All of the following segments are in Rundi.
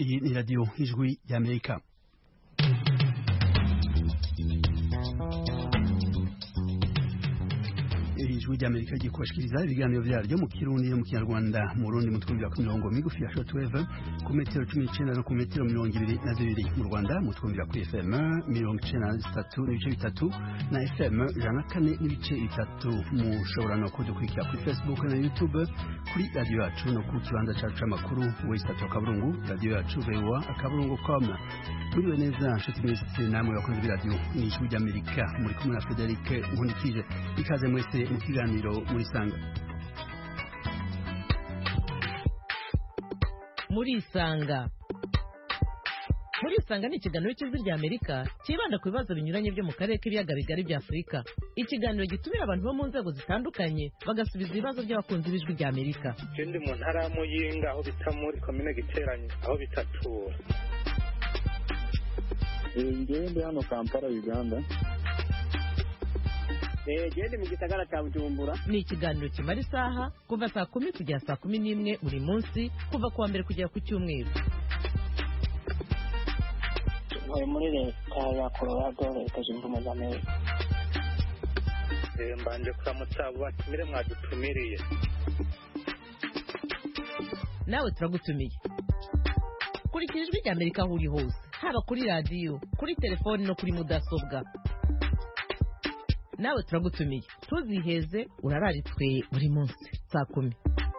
Iyi ni radio Ijwi y'Amerika. Ijwi ry'Amerika gikoshikiriza ibiganiro vyaryo mu Kirundi no mu Kinyarwanda mu Burundi mu twumvira ku mirongo migufi ya shortwave ku metero 19 no ku metero 22 mu Rwanda mu twumvira ku FM 93.3 na FM 104.3 mushobora no kudukurikira kuri Facebook na YouTube kuri radio yacu no ku kibanza cacu c'amakuru w'Istat Kaburungu radio yacu VOA@kaburungu.com. Muriwe neza nshuti mwese namwe bakunze b'iradio n'Ijwi ry'Amerika muri kumwe na Frederic Nkundikije ikaze mwese mu kiganiro muri Sanga. Muri Sanga ni ikiganiro cy'Ijwi ry'Amerika kibanda ku bibazo binyuranye byo mu karere k'ibiyaga bigari bya Afurika. Ikiganiro gitumira abantu bo mu nzego zitandukanye bagasubiza ibibazo by'abakunzi b'Ijwi ry'Amerika. Ndi mu ntara ya Muyinga aho bita muri komine Giteranyi aho bitatura. Ndi hano Kampala Uganda. Ndi mu gisagara cya Bujumbura. Ni ikiganiro kimara isaha kuva saa 10 kugera saa 11 buri munsi kuva kuwa mbere kugera ku cyumweru. Muri leta ya Colorado leta zunze ubumwe za Amerika. Mbanje kuramutsa abo batumire mwadutumiriye. Nawe turagutumiye. Kurikira Ijwi ry'Amerika aho uri hose, haba kuri radio, kuri telefoni no kuri mudasobwa. Nawe turagutumiye. Tuziheze urararitswe buri munsi saa 10.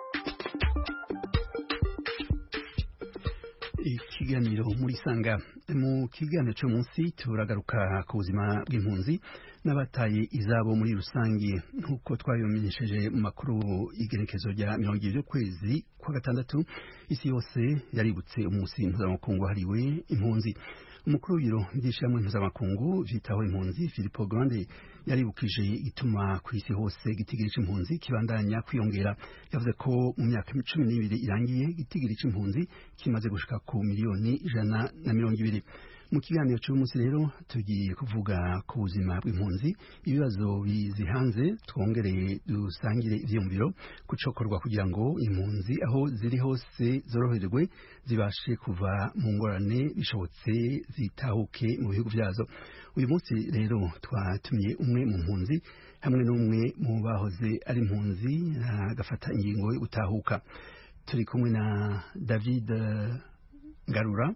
Ikiganiro muri Sanga mu kiganiro cyo munsi turagaruka ku buzima bw'impunzi n'abataye izabo muri rusange nkuko twabimenyesheje mu makuru igerekezo rya 20 kwezi kwa gatandatu isi yose yaributse umunsi mpuzamakungu hariwe impunzi. Umukuru w'ibiro by'ishyirahamwe mpuzamakungu vyitaho impunzi Filippo Grandi yaribukije igituma ku isi hose igitigiri c'impunzi kibandanya kwiyongera. Yavuze ko mu myaka 12 irangiye igitigiri c'impunzi kimaze gushika ku miliyoni 120. Mu kiganiro cy'umunsi rero tugiye kuvuga ku buzima bw'impunzi, ibibazo bizihanze, twongereye dusangire ivyumviro kucokorwa kugira ngo impunzi aho ziri hose zoroherwe zibashe kuva mu ngorane bishobotse zitahuke mu bihugu vyazo. Uyu munsi rero twatumiye umwe mu mpunzi hamwe n'umwe mu bahoze ari impunzi agafata ingingo yo gutahuka. Turi kumwe na David Ngarura.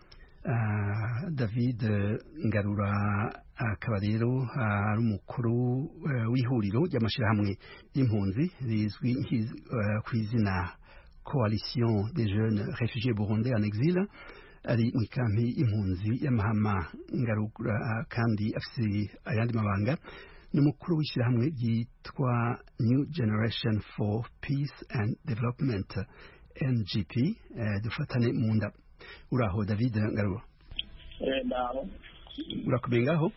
David Ngarura akaba rero ari umukuru w'ihuriro ry'amashirahamwe y'impunzi rizwi ku izina Coalition des Jeunes Réfugiés Burundais en Exil, ari mu kampi y'impunzi y'Amahama. Ngarura kandi afise ayandi mabanga n'umukuru w'ishyirahamwe ryitwa New Generation for Peace and Development NGP. Dufatane mu nda. Uraho David Ngarura? Ndaho. Urakomeye ngaho?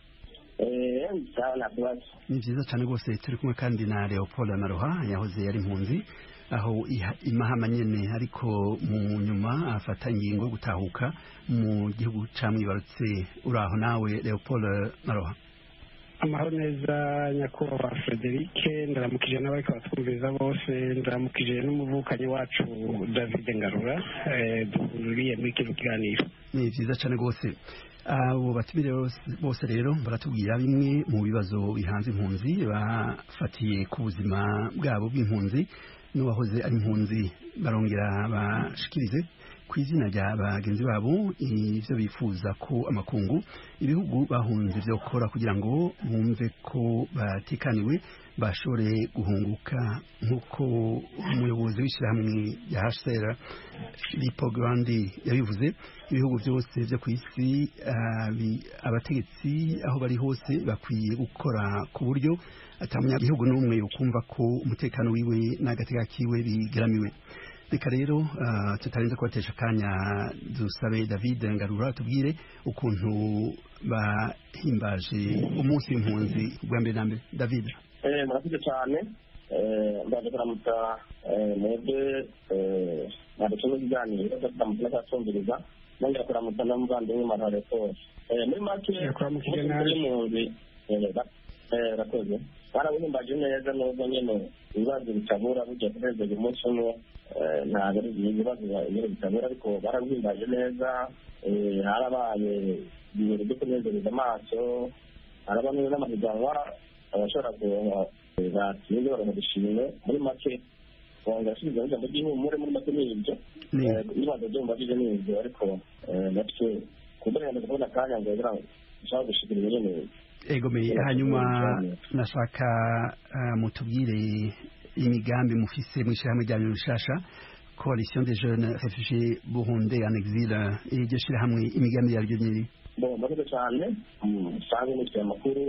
Ndana bwose. Ni byiza cyane rwose. Turi kumwe kandi na Leopold Maroha yahoze yari impunzi aho imahama nyene ariko mu nyuma afata ingingo gutahuka mu gihugu camwibarutse. Uraho nawe Leopold Maroha? Amahoro neza nyakubahwa Frederic, ndaramukije n'abariko batwumviriza bose, ndaramukije n'umuvukanyi wacu David Ngarura duhuriye muri kino kiganiro. Ni byiza cyane rwose. Abo batumire bose rero baratubwira bimwe mu bibazo bihanze impunzi bafatiye ku buzima bwabo bw'impunzi n'uwahoze ari impunzi, barongera bashikirize ku izina rya bagenzi babo ivyo bifuza ko amakungu ibihugu bahunze vyo gukora kugira ngo bumve ko batikaniwe bashobore guhunguka. Nk'uko umuyobozi w'ishyirahamwe ya HCR Filippo Grandi yabivuze, ibihugu byose vyo ku isi abategetsi aho bari hose bakwiye gukora ku buryo atamunyagihugu n'umwe yokumva ko umutekano wiwe n'agateka kiwe bigeramiwe. Reka rero tutarinze kubatesha akanya dusabe David Ngarura tubwire ukuntu bahimbaje umunsi w'impunzi bwa mbere na mbere. David. Murakoze cyane. Ndaje kuramutsa mwebwe mwadutumye ikiganiro tukamutse n'acyumviriza nongera kuramutsa n'umuvandimwe Marare Paul. Muri make kuramukije nabi impunzi rakoze barabihimbaje neza nubwo nyine ibibazo bitabura burya kureza uyu munsi umwe ntabwo ari ibibazo nyine bitabura ariko barabihimbaje neza harabaye ibintu byo kunezereza amaso haraba neza n'amahiganwa abashobora batsinze baramudushimye muri make wangasubiza ijambo ry'ihumure muri make n'ibyo ibibazo byo mubajije n'ibyo ariko natwe kuburenganeza kubona akanya ngo ushaka gushikira nyine egomeye hanyuma nashaka mutubwire imigambi mufise mw'ishirahamwe ryanyu rishasha coalition des jeunes réfugiés burundais en exil iryo shirahamwe imigambi yaryo nyiri murakoze cyane musange mutwe amakuru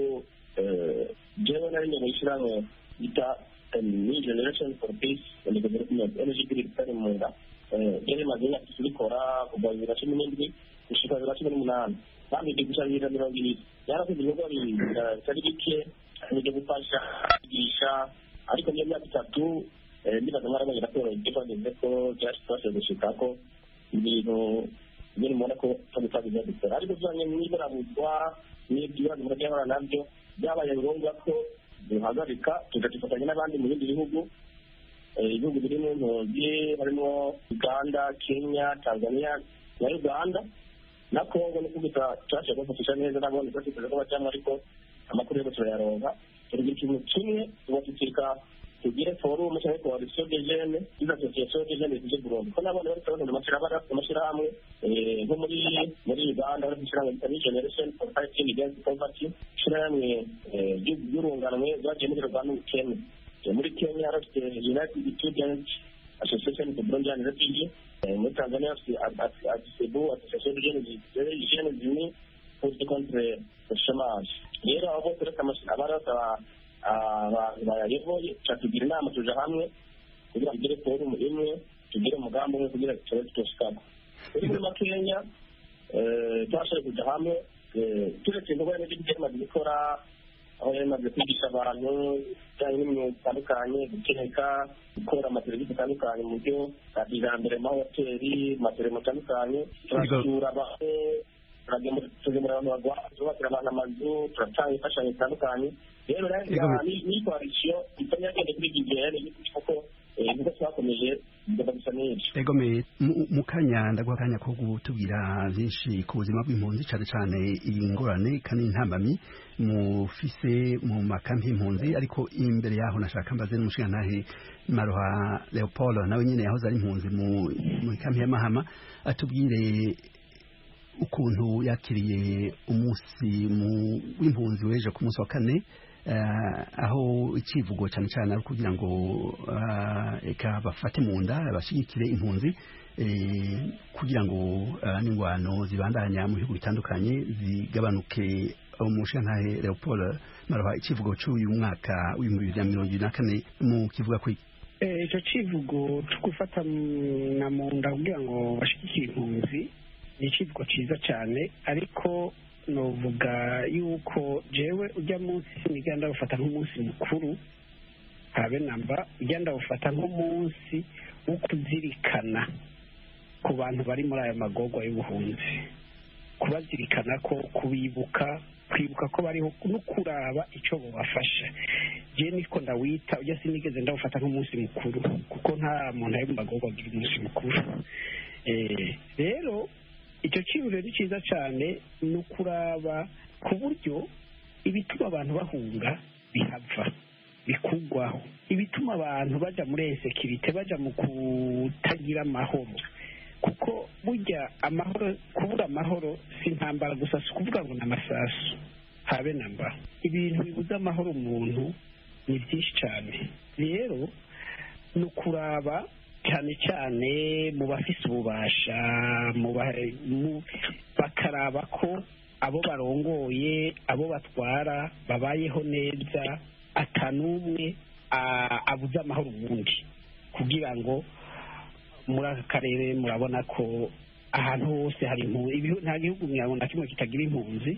jewe nari nyine mw'ishirahamwe bita New Generation for Peace and Development Energy Grid kari mu nda yari maze imyaka turikora kuva 2017 gushika 2018 bambide gushira 20 yarakoze ibikorwa bitari bike n'ibyo gufasha kwigisha ariko niyo myaka itatu ndibaza mwarabonye raporo y'igipande ko cyashifashe gushika ko ibintu nyine mubona ko tubitabiza dukora ariko byanye n'ibarabuzwa n'iby'ibibazo murajyahora nabyo byabaye ngombwa ko duhagarika tugafatanya n'abandi mu bindi bihugu ibihugu biri mu ntozi harimo Uganda, Kenya, Tanzania na Uganda na Congo no kubita cyashe gufasha neza nabone ko tuzi ko bacamo ariko amakuru yo turayaronka turi ikintu kimwe tubatikika tugire forum cyangwa coalition des jeunes iza association des jeunes de Burundi ko nabone bari kubona amashira hamwe nko muri Uganda bari gushyira New Generation for Fighting Against Poverty shiramwe y'urunganwe rwagiye muri Rwanda Kenya muri Kenya harafite United Students Association de Burundi and Refugee muri Tanzania ASEBU Association des jeunes unis pour le contre le chômage rero abo tureka abarata abantu bayayoboye cyatugira inama tuja hamwe kugira ngo tugire forum imwe tugire umugambi umwe kugira ngo tushikane muri Kenya twashoboye kuja hamwe turetse ngo bene bigema gukora aho yamaze kwigisha abantu cyane n'imyuga itandukanye guteka gukora amaserivisi atandukanye mu byo bw'iterambere mu mahoteli amaserivisi atandukanye turasura abantu tugemura abantu bagwa tubakira abantu amazu turatanga imfashanyo zitandukanye rero ni coalition itanya cyane kuri GGN kuko nkuko twakomeje gusa neza egomeye mukanya ndaguha akanya ko gutubwira byinshi ku buzima bw'impunzi cyane cyane ingorane kandi intambamyi mufise mu makampi y'impunzi ariko imbere yaho nashaka mbaze n'umushingantahe Maroha Leopold nawe nyine yahoze ari impunzi mu kampi ya Mahama atubwire ukuntu yakiriye umunsi w'impunzi weje ku munsi wa kane aho ikivugo cyane cyane ari kugira ngo eka bafate mu nda bashigikire impunzi kugira ngo n'ingwano zibandanya mu bihugu bitandukanye zigabanuke. Umushingantahe Leopold Maroha ikivugo cy'uyu mwaka w'2024 mu kivuga ko icyo kivugo cyo gufata na mu nda kugira ngo bashigikire impunzi ni ikivugo cyiza cyane ariko novuga yuko jewe ujya munsi niganda ufata nk'umunsi mukuru habe namba ugenda ufata nk'umunsi wo kuzirikana ku bantu bari muri aya magorwa y'ubuhunzi kubazirikana ko kwibuka ko bariho no kuraba icyo bobafasha je niko ndawita ujya sinigeze ndawufata nk'umunsi mukuru kuko nta muntu ari mu magorwa agira umunsi mukuru rero icyo kibuze ni cyiza cyane ni ukuraba ku buryo ibituma abantu bahunga bihava bikugwaho ibituma abantu bajya muri insekirite bajya mu kutagira amahoro kuko burya amahoro kubura amahoro si intambara gusa si ukuvuga ngo ni amasasu habe namba ibintu bibuza amahoro umuntu ni byinshi cyane rero ni ukuraba cyane cyane mu bafise ububasha bakaraba ko abo barongoye abo batwara babayeho neza atanumwe abuze amahoro ubundi kugira ngo muri aka karere murabona ko ahantu hose hari impunzi nta gihugu na kimwe kitagira impunzi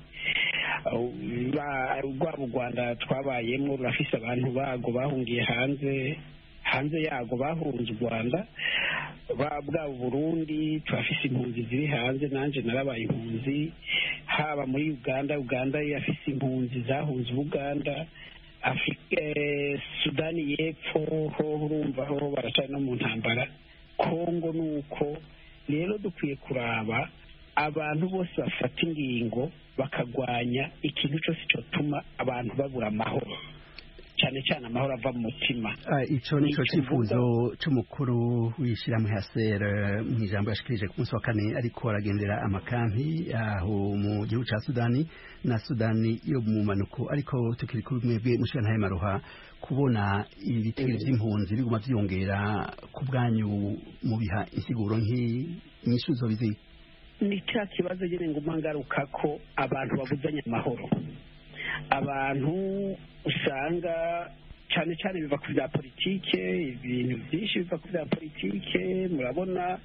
rwaba u Rwanda twabayemo rurafise abantu bago bahungiye hanze hanze yago bahunze u Rwanda bwa Burundi turafise impunzi ziri hanze nanje narabaye impunzi haba muri Uganda yafise impunzi zahunze Uganda Afrika Sudani y'Epfo ho urumva ho baracana no mu ntambara Kongo nuko rero dukwiye kuraba abantu bose bafata ingingo bakagwanya ikintu cyose cyotuma abantu babura amahoro cyane cyane amahoro ava mu mutima. Ico nico cifuzo c'umukuru w'ishirahamwe HCR mu ijambo yashikirije ku munsi wa kane ariko aragendera amakampi aho mu gihugu ca Sudani na Sudani yo mu manuko ariko tukiri kuri mwebwe mushana Maruha kubona ibitero by'impunzi biguma vyongera ku bwanyu mu biha insiguro nk'ishuzo bizi ni cya kibazo nyine nguma ngaruka ko abantu babuzanya amahoro abantu usanga cyane cyane biva ku bya politike ibintu byinshi biva ku bya politike murabona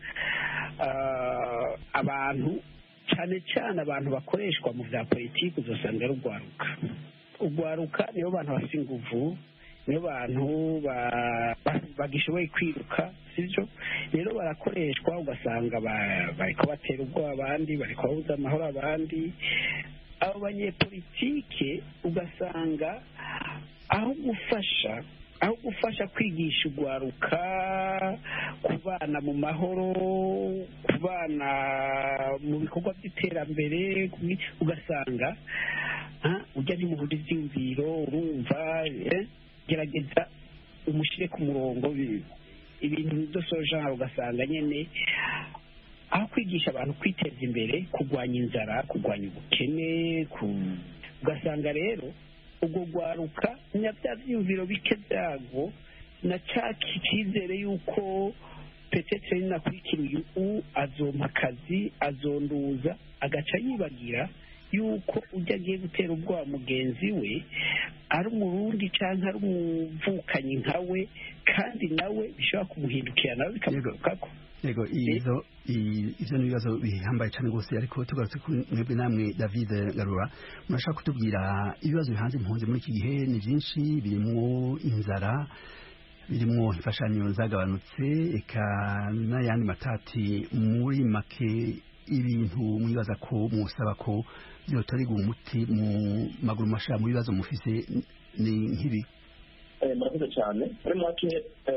abantu cyane cyane abantu bakoreshwa mu bya politike uzasanga ari urwaruka nibo bantu bafite inguvu nibo bantu bagishoboye kwiruka sibyo rero barakoreshwa ugasanga bariko batera ubwoba abandi bariko babuza amahoro abandi abo banyepolitike ugasanga aho gufasha kwigisha urwaruka kubana mu mahoro kubana mu bikorwa by'iterambere ugasanga ujya ni mu buryo bw'imviro urumva gerageza umushyire ku murongo ibintu bidasoje ugasanga nyine aho kwigisha abantu kwiteza imbere kurwanya inzara kurwanya ubukene ugasanga rero ubwo rwaruka na bya byiyumviro bike byago na cya cyizere yuko petete nakurikira uyu azompa akazi azonduza agaca yibagira yuko ujya agiye gutera ubwoba mugenzi we ari umurundi cyangwa ari umuvukanyi nkawe kandi nawe bishobora kumuhindukira nawe bikamugarukako yego ivyo ni ibibazo bihambaye cyane rwose ariko tugarutse mwebwe namwe David Garura murashaka kutubwira ibibazo bihanze impunzi muri iki gihe ni byinshi birimwo inzara birimwo imfashanyo zagabanutse eka n'ayandi matati muri make ibintu mwibaza ko musaba ko byotorerwa umuti mu maguru masha mu bibazo mufise ni nk'ibi murakoze cyane muri make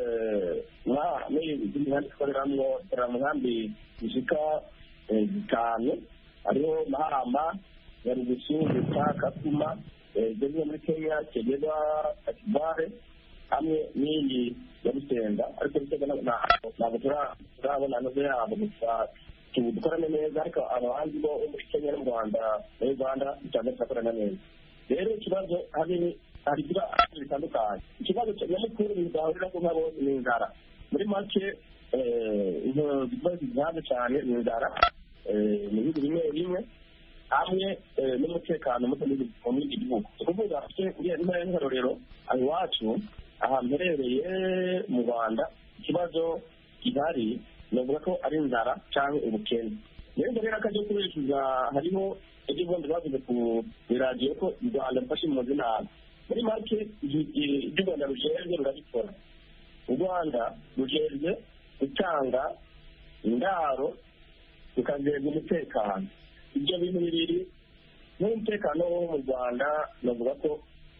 n'ibindi twareramwo mu nkambi zishika zitanu hariho Mahama Nyarugusu Kakuma zimwe muri Kenya Kegera Akibare hamwe n'iyi ya Busenga ariko Busenga ntabwo turabona noze yabo gusa dukorane neza ariko abandi bo muri Kenya no mu Rwanda na Uganda cyane turakorana neza rero ikibazo hari ibibazo bitandukanye ikibazo nyamukuru bizahurira ko nk'abo ni inzara muri make ibibazo bihanze cyane ni inzara mu bihugu bimwe bimwe hamwe n'umutekano muke mu bindi bihugu ukuvuga uriya ntara y'inkarorero aho iwacu aha mperereye mu Rwanda ikibazo gihari navuga ko ari inzara cyangwa ubukene rero rero akajya kubeshuza hariho ibyo bombi bavuze ku radio ko u Rwanda rufashe mu nabi muri make ibyo u Rwanda rujejwe rurabikora u Rwanda rujejwe gutanga indaro rukazeza umutekano ibyo bintu bibiri n'umutekano wo mu Rwanda navuga ko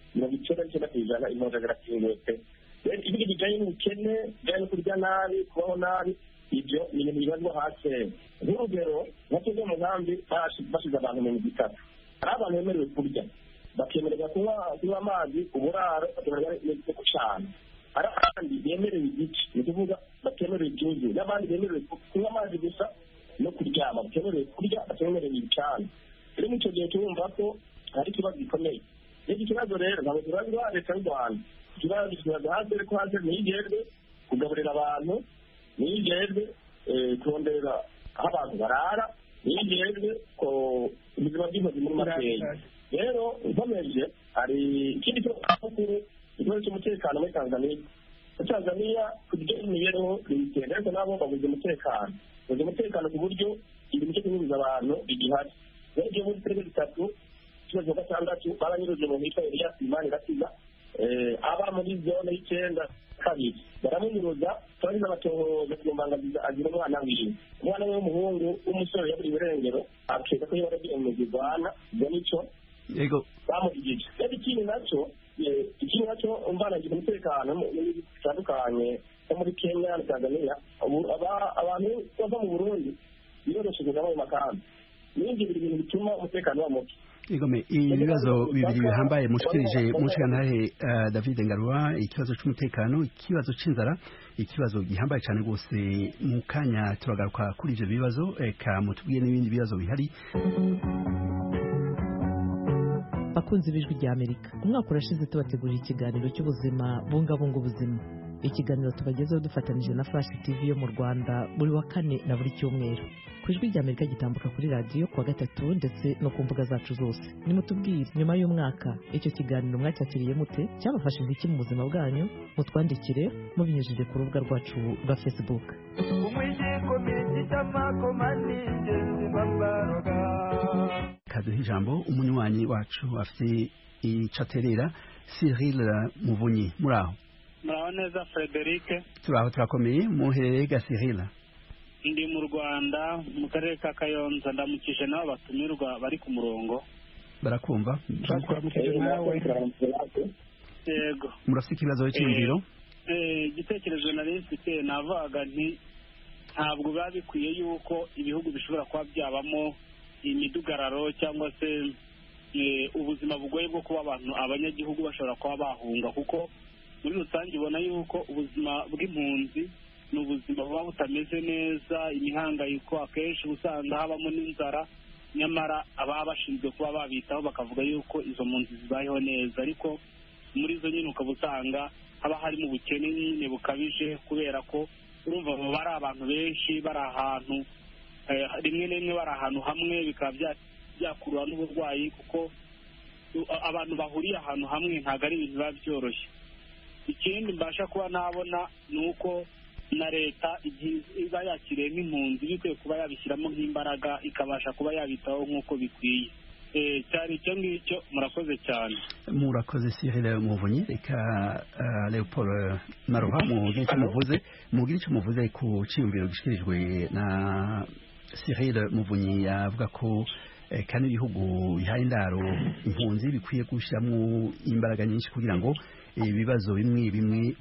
99% impunzi zirakinguye pe rero ibindi bijyanye n'ubukene bijyanye no kurya nabi kubaho nabi ibyo ni ibintu bibazwa hasi nk'urugero nka tuze mu nkambi bashyize abantu mu migi itatu hari abantu bemerewe kurya bakemererwa kunywa amazi uburaro bakemererwa no gucana hari abandi bemerewe igice ni ukuvuga batemerewe ibyuzuye n'abandi bemerewe kunywa amazi gusa no kuryama batemerewe kurya batemerewe ibicana rero muri icyo gihe turumva ko hari ikibazo gikomeye n'iki kibazo rero ntabwo kibazwa leta y'u Rwanda ikibazo kibaza hasi ariko hasi ntiyigejwe kugaburira abantu ntiyigejwe kurondera aho abantu barara ntiyigejwe ko ubuzima bw'inkozi muri makeya rero nkomeje hari ikindi ikibazo cy'umutekano muri Tanzania ku buryo imibereho bigenda ariko nabo babuze umutekano ku buryo ibintu byo kunyuruza abantu bigihari rero ibyo muri turere bitatu ikibazo cya gatandatu baranyuruje mu hitwa Elias Imani Ratiza aba muri zone y'Icyenda kabiri baramunyuruza twari n'abatohoza kugomba ngo agira umwana wiwe w'umuhungu w'umusore yaburiwe irengero akeka ko yaba yagiye mu migwana ubwo nicyo bamugigije rero ikindi nacyo umvanagira umutekano mu bihugu bitandukanye nko muri Kenya na Tanzania abantu bava mu Burundi biroroshye kuza mu makambi n'ibindi bintu bituma umutekano wa muke igome ibibazo bibiri bihambaye mushikirije mushikantare David Ngarura ikibazo cy'umutekano ikibazo c'inzara ikibazo gihambaye cyane gose mu kanya turagaruka kuri ivyo bibazo eka mutubwiye n'ibindi bibazo bihari. Bakunze ibijwi rya Amerika umwaka urashize tubategurira ikiganiro cy'ubuzima bungabunga ubuzima. Ikiganiro tubagezeho dufatanije na Flash TV yo mu Rwanda buri wa kane na buri cyumweru. Ku ijwi rya Amerika gitambuka kuri radio kuwa gatatu ndetse no ku mbuga zacu zose. Nimutubwire nyuma y'umwaka icyo kiganiro mwacyakiriye mute cyabafashije iki mu buzima bwanyu mutwandikire mubinyujije ku rubuga rwacu rwa Facebook. Kaduha ijambo umunywanyi wacu afite icaterera Cyril Muvunyi muraho. Muraho neza Frederic. Turaho turakomeye muherereye ga Cyril. Ndi mu Rwanda mu karere ka Kayonza ndamukije nabo batumirwa bari ku murongo. Barakumva. Yego. Murafite ikibazo cy'imviro? Igitekerezo nari mfite navuga nti ntabwo biba bikwiye yuko ibihugu bishobora kuba byabamo imidugararo cyangwa se ubuzima bugoye bwo kuba abanyagihugu bashobora kuba bahunga kuko muri rusange ubona yuko ubuzima bw'impunzi ni ubuzima buba butameze neza imihangayiko akenshi usanga habamo n'inzara nyamara ababa bashinzwe kuba babitaho bakavuga yuko izo mpunzi zibayeho neza ariko muri zo nyine ukaba usanga haba harimo ubukene nyine bukabije kubera ko urumva bari abantu benshi bari ahantu rimwe na rimwe bari ahantu hamwe bikaba byakurura n'uburwayi kuko abantu bahuriye ahantu hamwe ntabwo ari ibintu biba byoroshye. Ikindi mbasha kuba nabona ni uko na leta iba yakiriye nk'impunzi bikwiye kuba yabishyiramo nk'imbaraga ikabasha kuba yabitaho nk'uko bikwiye. Cyari icyo ngicyo murakoze cyane. Murakoze Cyril Muvunyi reka Leopold Maroha mugire icyo muvuze ku cyiyumviro gishikirijwe na Cyril Muvunyi avuga ko kandi ibihugu bihaye indaro impunzi bikwiye gushyiramo imbaraga nyinshi kugira ngo ibibazo bimwe bimwe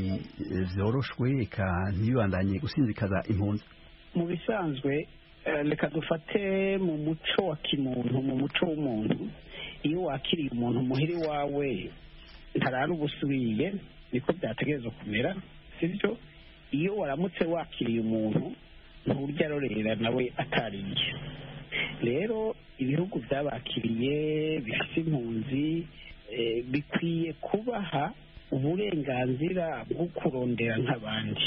byoroshwe eka ntibibandanye gusinzikaza impunzi. Mu bisanzwe reka dufate mu muco wa kimuntu mu muco w'umuntu iyo wakiriye umuntu muhiri wawe ntarara ubusubiye niko byategerezwa kumera sibyo. Iyo waramutse wakiriye umuntu nturya arorera nawe atariye. Rero ibihugu byabakiriye bifite impunzi bikwiye kubaha uburenganzira bwo kurondera nk'abandi.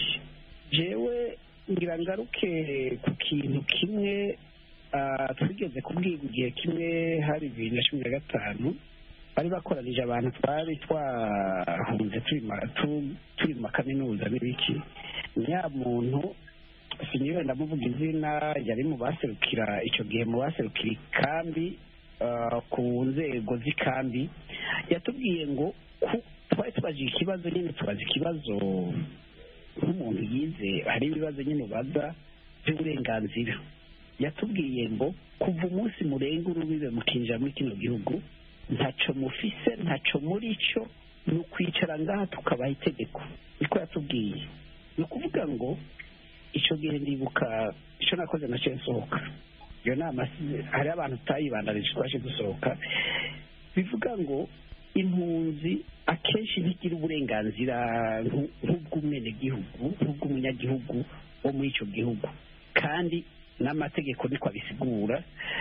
Jewe ngira ngaruke ku kintu kimwe twigeze kubwirwa igihe kimwe hari 2015 bari bakoranije abantu twari twahunze turi mu kaminuza n'ibiki nyamuntu siniwe ndamuvuga izina yari mu baserukira icyo gihe mu baserukira ikambi ku nzego z'ikambi yatubwiye ngo twari tubajije ikibazo nyine tubaza ikibazo nk'umuntu yize hari ibibazo nyine ubaza by'uburenganzira. Yatubwiye ngo kuva umunsi murenga urubibe mukinjira muri kino gihugu ntacyo mufise ntacyo muri cyo ni ukwicara ngaha tukabaha itegeko. Niko yatubwiye. Ni ukuvuga ngo icyo gihe ndibuka icyo nakoze nacyo nsohoka iyo nama hari abantu tutayibandanije twaje dusohoka bivuga ngo impunzi akenshi ntigira uburenganzira nk'ubw'umwenegihugu nk'ubw'umunyagihugu wo muri icyo gihugu kandi n'amategeko niko abisigura.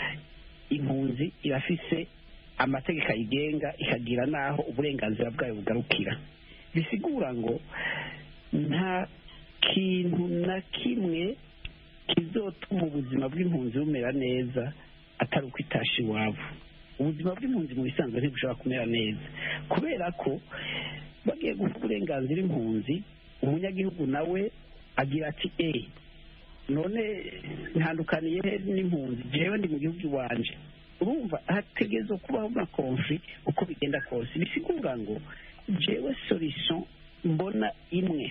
Impunzi irafise amategeko ayigenga ikagira n'aho uburenganzira bwayo bugarukira. Bisigura ngo nta kintu na kimwe kizotuma ubuzima bw'impunzi bumera neza atari uko itasha iwabo. Ubuzima bw'impunzi mu bisanzwe ntibushobora kumera neza kubera ko bagiye guha uburenganzira impunzi umunyagihugu nawe agira ati none ntandukaniye n'impunzi jewe ndi mu gihugu iwanje. Urumva hategerezwa kubaho na konfli uko bigenda kose. Bisigura ngo jewe solution mbona imwe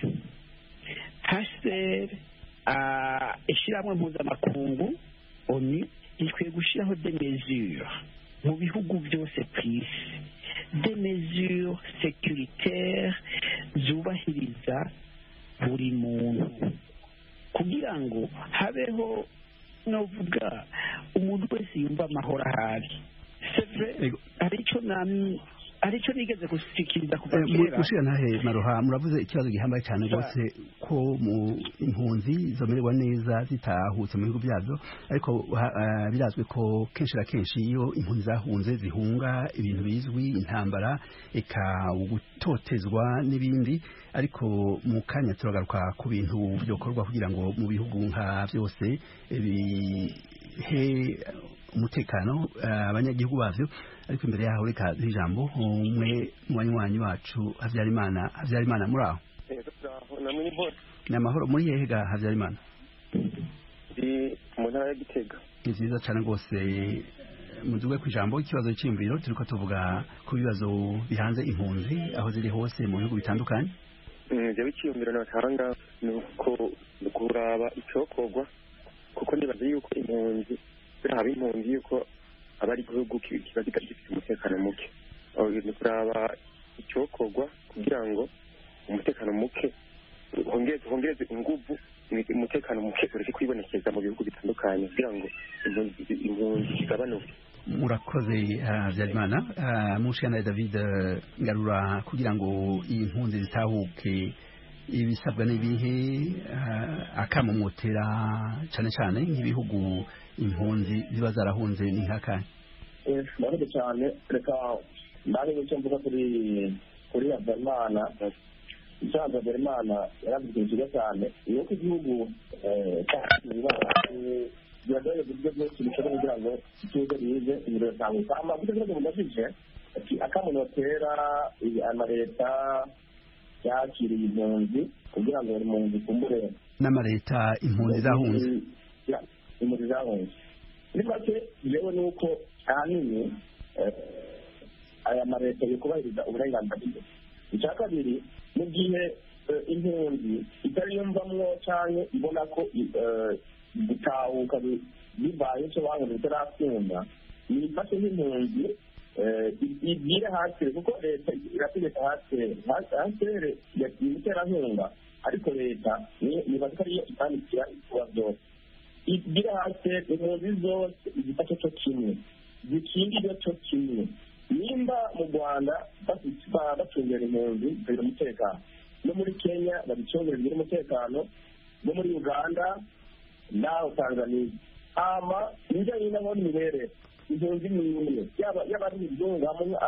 ishyirahamwe mpuzamakungu oni rikwiye gushyiraho des mesures mu bihugu byose ku isi, des mesures sécuritaires zubahiriza buri muntu kugira ngo habeho novuga umuntu wese yumva amahoro ahari. hari icyo nigeze gushyikiriza kuva kera. Mushira ntahe Maroha, muravuze ikibazo gihambaye cyane rwose ko mu impunzi zomererwa neza zitahutse mu bihugu byazo, ariko birazwi ko kenshi na kenshi iyo impunzi zahunze zihunga ibintu bizwi, intambara, eka gutotezwa n'ibindi, ariko mu kanya turagaruka ku bintu byokorwa kugira ngo mu bihugu nka byose bihe umutekano abanyagihugu bavyo. Ariko imbere yaho reka ijambo umwe mu banywanyi bacu Havyarimana muri aho ni amahoro muri yehega Havyarimana mu ntara ya Gitega. Ni vyiza cane rwose muduge ku ijambo ikibazo cy'imviro turiko tuvuga ku bibazo bihanze impunzi aho ziri hose mu bihugu bitandukanye. Jewe icyiyumviro natanga ni uko kuraba icokorwa, kuko nibaza yuko impunzi haba impunzi yuko abari igihugu kiba gifite umutekano muke. Ni kuraba icyokorwa kugira ngo umutekano muke hongereze inguvu, umutekano muke ureke kwibonekeza mu bihugu bitandukanye kugira ngo impunzi zigabanuke. Murakoze Havyarimana. Mushana David Ngarura, kugira ngo iyi mpunzi zitahuke ibisabwa n'ibihe akamumotera cyane cyane nk'ibihugu impunzi ziba zarahunze ni nk'akanya? Murakoze cyane. Reka mbare icyo mvuga kuri Havyarimana. Icyaha Havyarimana yarabikurikije cyane ni uko igihugu biragoye uburyo bwose bishobora kugira ngo ituze rize ibiro bitanguka. Amavuta y'ibyo mudafije ati akamumotera amaleta yakiriye impunzi kugira ngo buri mpunzi kumbure n'amaleta impunzi zahunze muri make yewe ni uko ahanini aya maleta yo kubahiriza uburenganzira bwe. Icya kabiri, mu gihe impunzi itariyumvamwo cyane ibona ko gutahuka bibaye icyo bahunze bitarakunda, nifashe nk'impunzi ibwire hasi, kuko leta irategeka hasere iterankunga, ariko leta nibaza ko ariyo itandikira ibikorwa byose. Ibwire hasi impunzi zose igifashe cyo kimwe, zikingire cyo kimwe. Nimba mu Rwanda bacungera impunzi zigira umutekano, no muri Kenya babicungera bigira umutekano, no muri Uganda naho Tanzania. Nijyanye nabo n'imibereho impunzi ni imwe, yaba ari ibizungu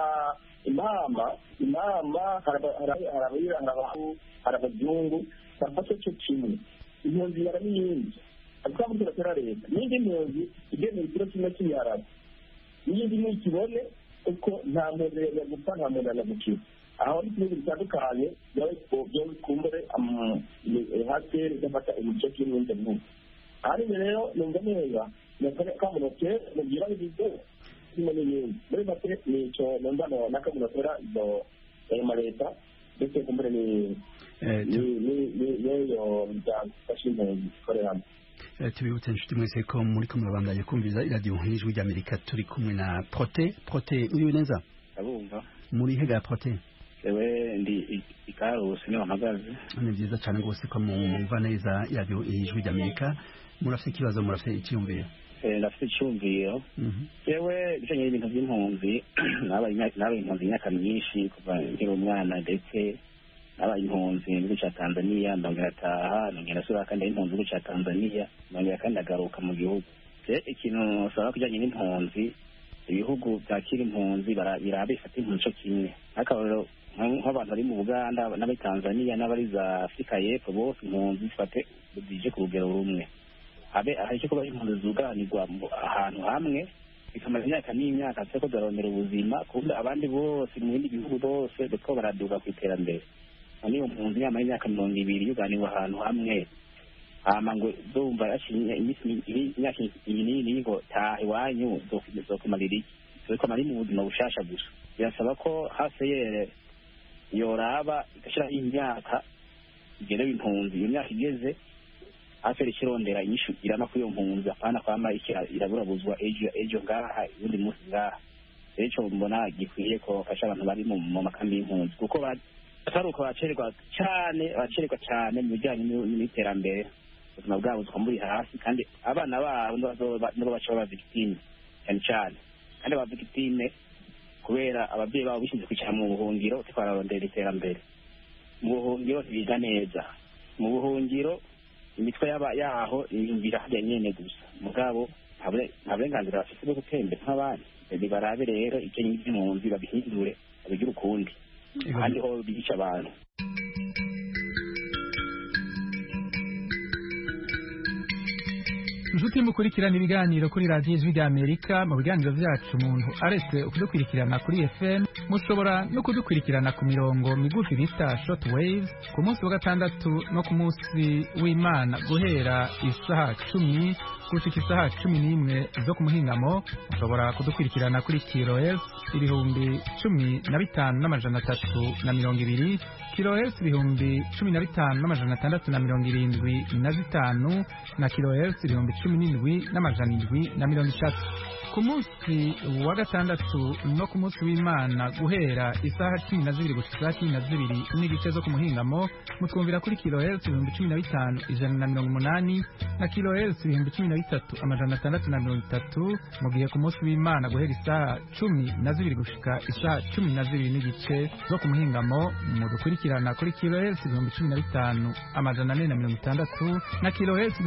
imama hari abazungu bafashe cyo kimwe. Impunzi yara n'iyindi twavuze batera leta n'indi mpunzi igenera ikiro kimwe cy'ibiharage, n'iyindi n'ikibone uko nta muntu yagupfa nta muntu yanagukira. Aho ni ibintu bitandukanye byo kumbure hasere gafata umuco kimwe n'indi. Ari rero numva neza nakamunote mugira ibigo kimwe n'ibindi. Muri make nico numva nakamunotera izo maleta ndetse kumbure ni yo byafashe impunzi koreramo. Tubibutse inshuti mwese ko muri kumwe babandanye kumviza iradiyo nk'ijwi ry'Amerika. Turi kumwe na Prote uriwe neza? Abumva muri hega Prote? Ewe ndi ikarusi niho mpagaze. Ni byiza cyane rwose ko mumva neza iradiyo ijwi ry'Amerika. Murafite ikibazo, murafite icyumviro? Ndafite icyumviro. Ewe bijanye n'ibintu by'impunzi nabaye impunzi imyaka myinshi kuva nkiri umwana, ndetse nabaye impunzi mu gihugu cya Tanzania, ndongera ataha, ndongera asubira kandi impunzi mu gihugu cya Tanzania, ndongera kandi agaruka mu gihugu. Ikintu usaba kujyanye n'impunzi, ibihugu byakira impunzi birabifata impunzi cyo kimwe. Akarorero nk'abantu bari mu Buganda n'abari Tanzania n'abari za Afurika y'Epfo, bose impunzi zifate zije ku rugero rumwe. Hari icyo kuba impunzi zuganirwa ahantu hamwe bikamara imyaka n'imyaka ko zarondera ubuzima, kundi abandi bose mu bindi bihugu bose bariko baraduga ku iterambere. Niyo mpunzi nyamara imyaka 20 yuganirwa ahantu hamwe, hama ngo zumva yashinye imyaka inini ngo taha iwanyu zokumarira iki, zokumara mu buzima bushasha gusa. Birasaba ko haseyere yoraba igashira imyaka igenewe impunzi, iyo myaka igeze aferi kirondera inyishu irama kuri iyo mpunzi apana kwama iraburabuzwa ejo ngaha ubundi munsi ngaha rero mbona gikwiye ko fasha abantu bari mu makambi y'impunzi kuko bataruka bacererwa cyane mu bijyanye n'iterambere ubuzima bwabo buri hasi kandi abana babo nibo baca baba victime cyane kandi aba victime kubera ababyeyi babo bishinzwe kwicara mu buhungiro twararondera iterambere mu buhungiro biga neza mu buhungiro imitwe yaho yumvira hajya nyene gusa mugabo nta burenganzira bafite bwo gutembera nk'abandi barabe rero icyo n'impunzi babihindure babigira ukundi kandi ho bica abantu. Inshuti mukurikirana ibiganiro kuri radiyo ijwi ry'Amerika mu biganiro byacu umuntu aretse kudukurikirana kuri FM mushobora no kudukurikirana ku mirongo migufi bita short waves ku munsi wa gatandatu no ku munsi w'Imana guhera isaha 10 gushika isaha 11 zo ku muhingamo mushobora kudukurikirana kuri kilohertz 15,320 kilohertz 15,675 na kilohertz 17,730 ku munsi wa gatandatu no ku munsi w'Imana guhera isaha 12 gushika 12 n'igice zo ku muhingamo mutwumvira kuri kilohertz 15,180 na kilohertz 13,630 mu gihe ku munsi w'Imana guhera isaha 12 gushika isaha 12 n'igice zo ku muhingamo mudukurikirana kuri kilohertz 15,460 na kilohertz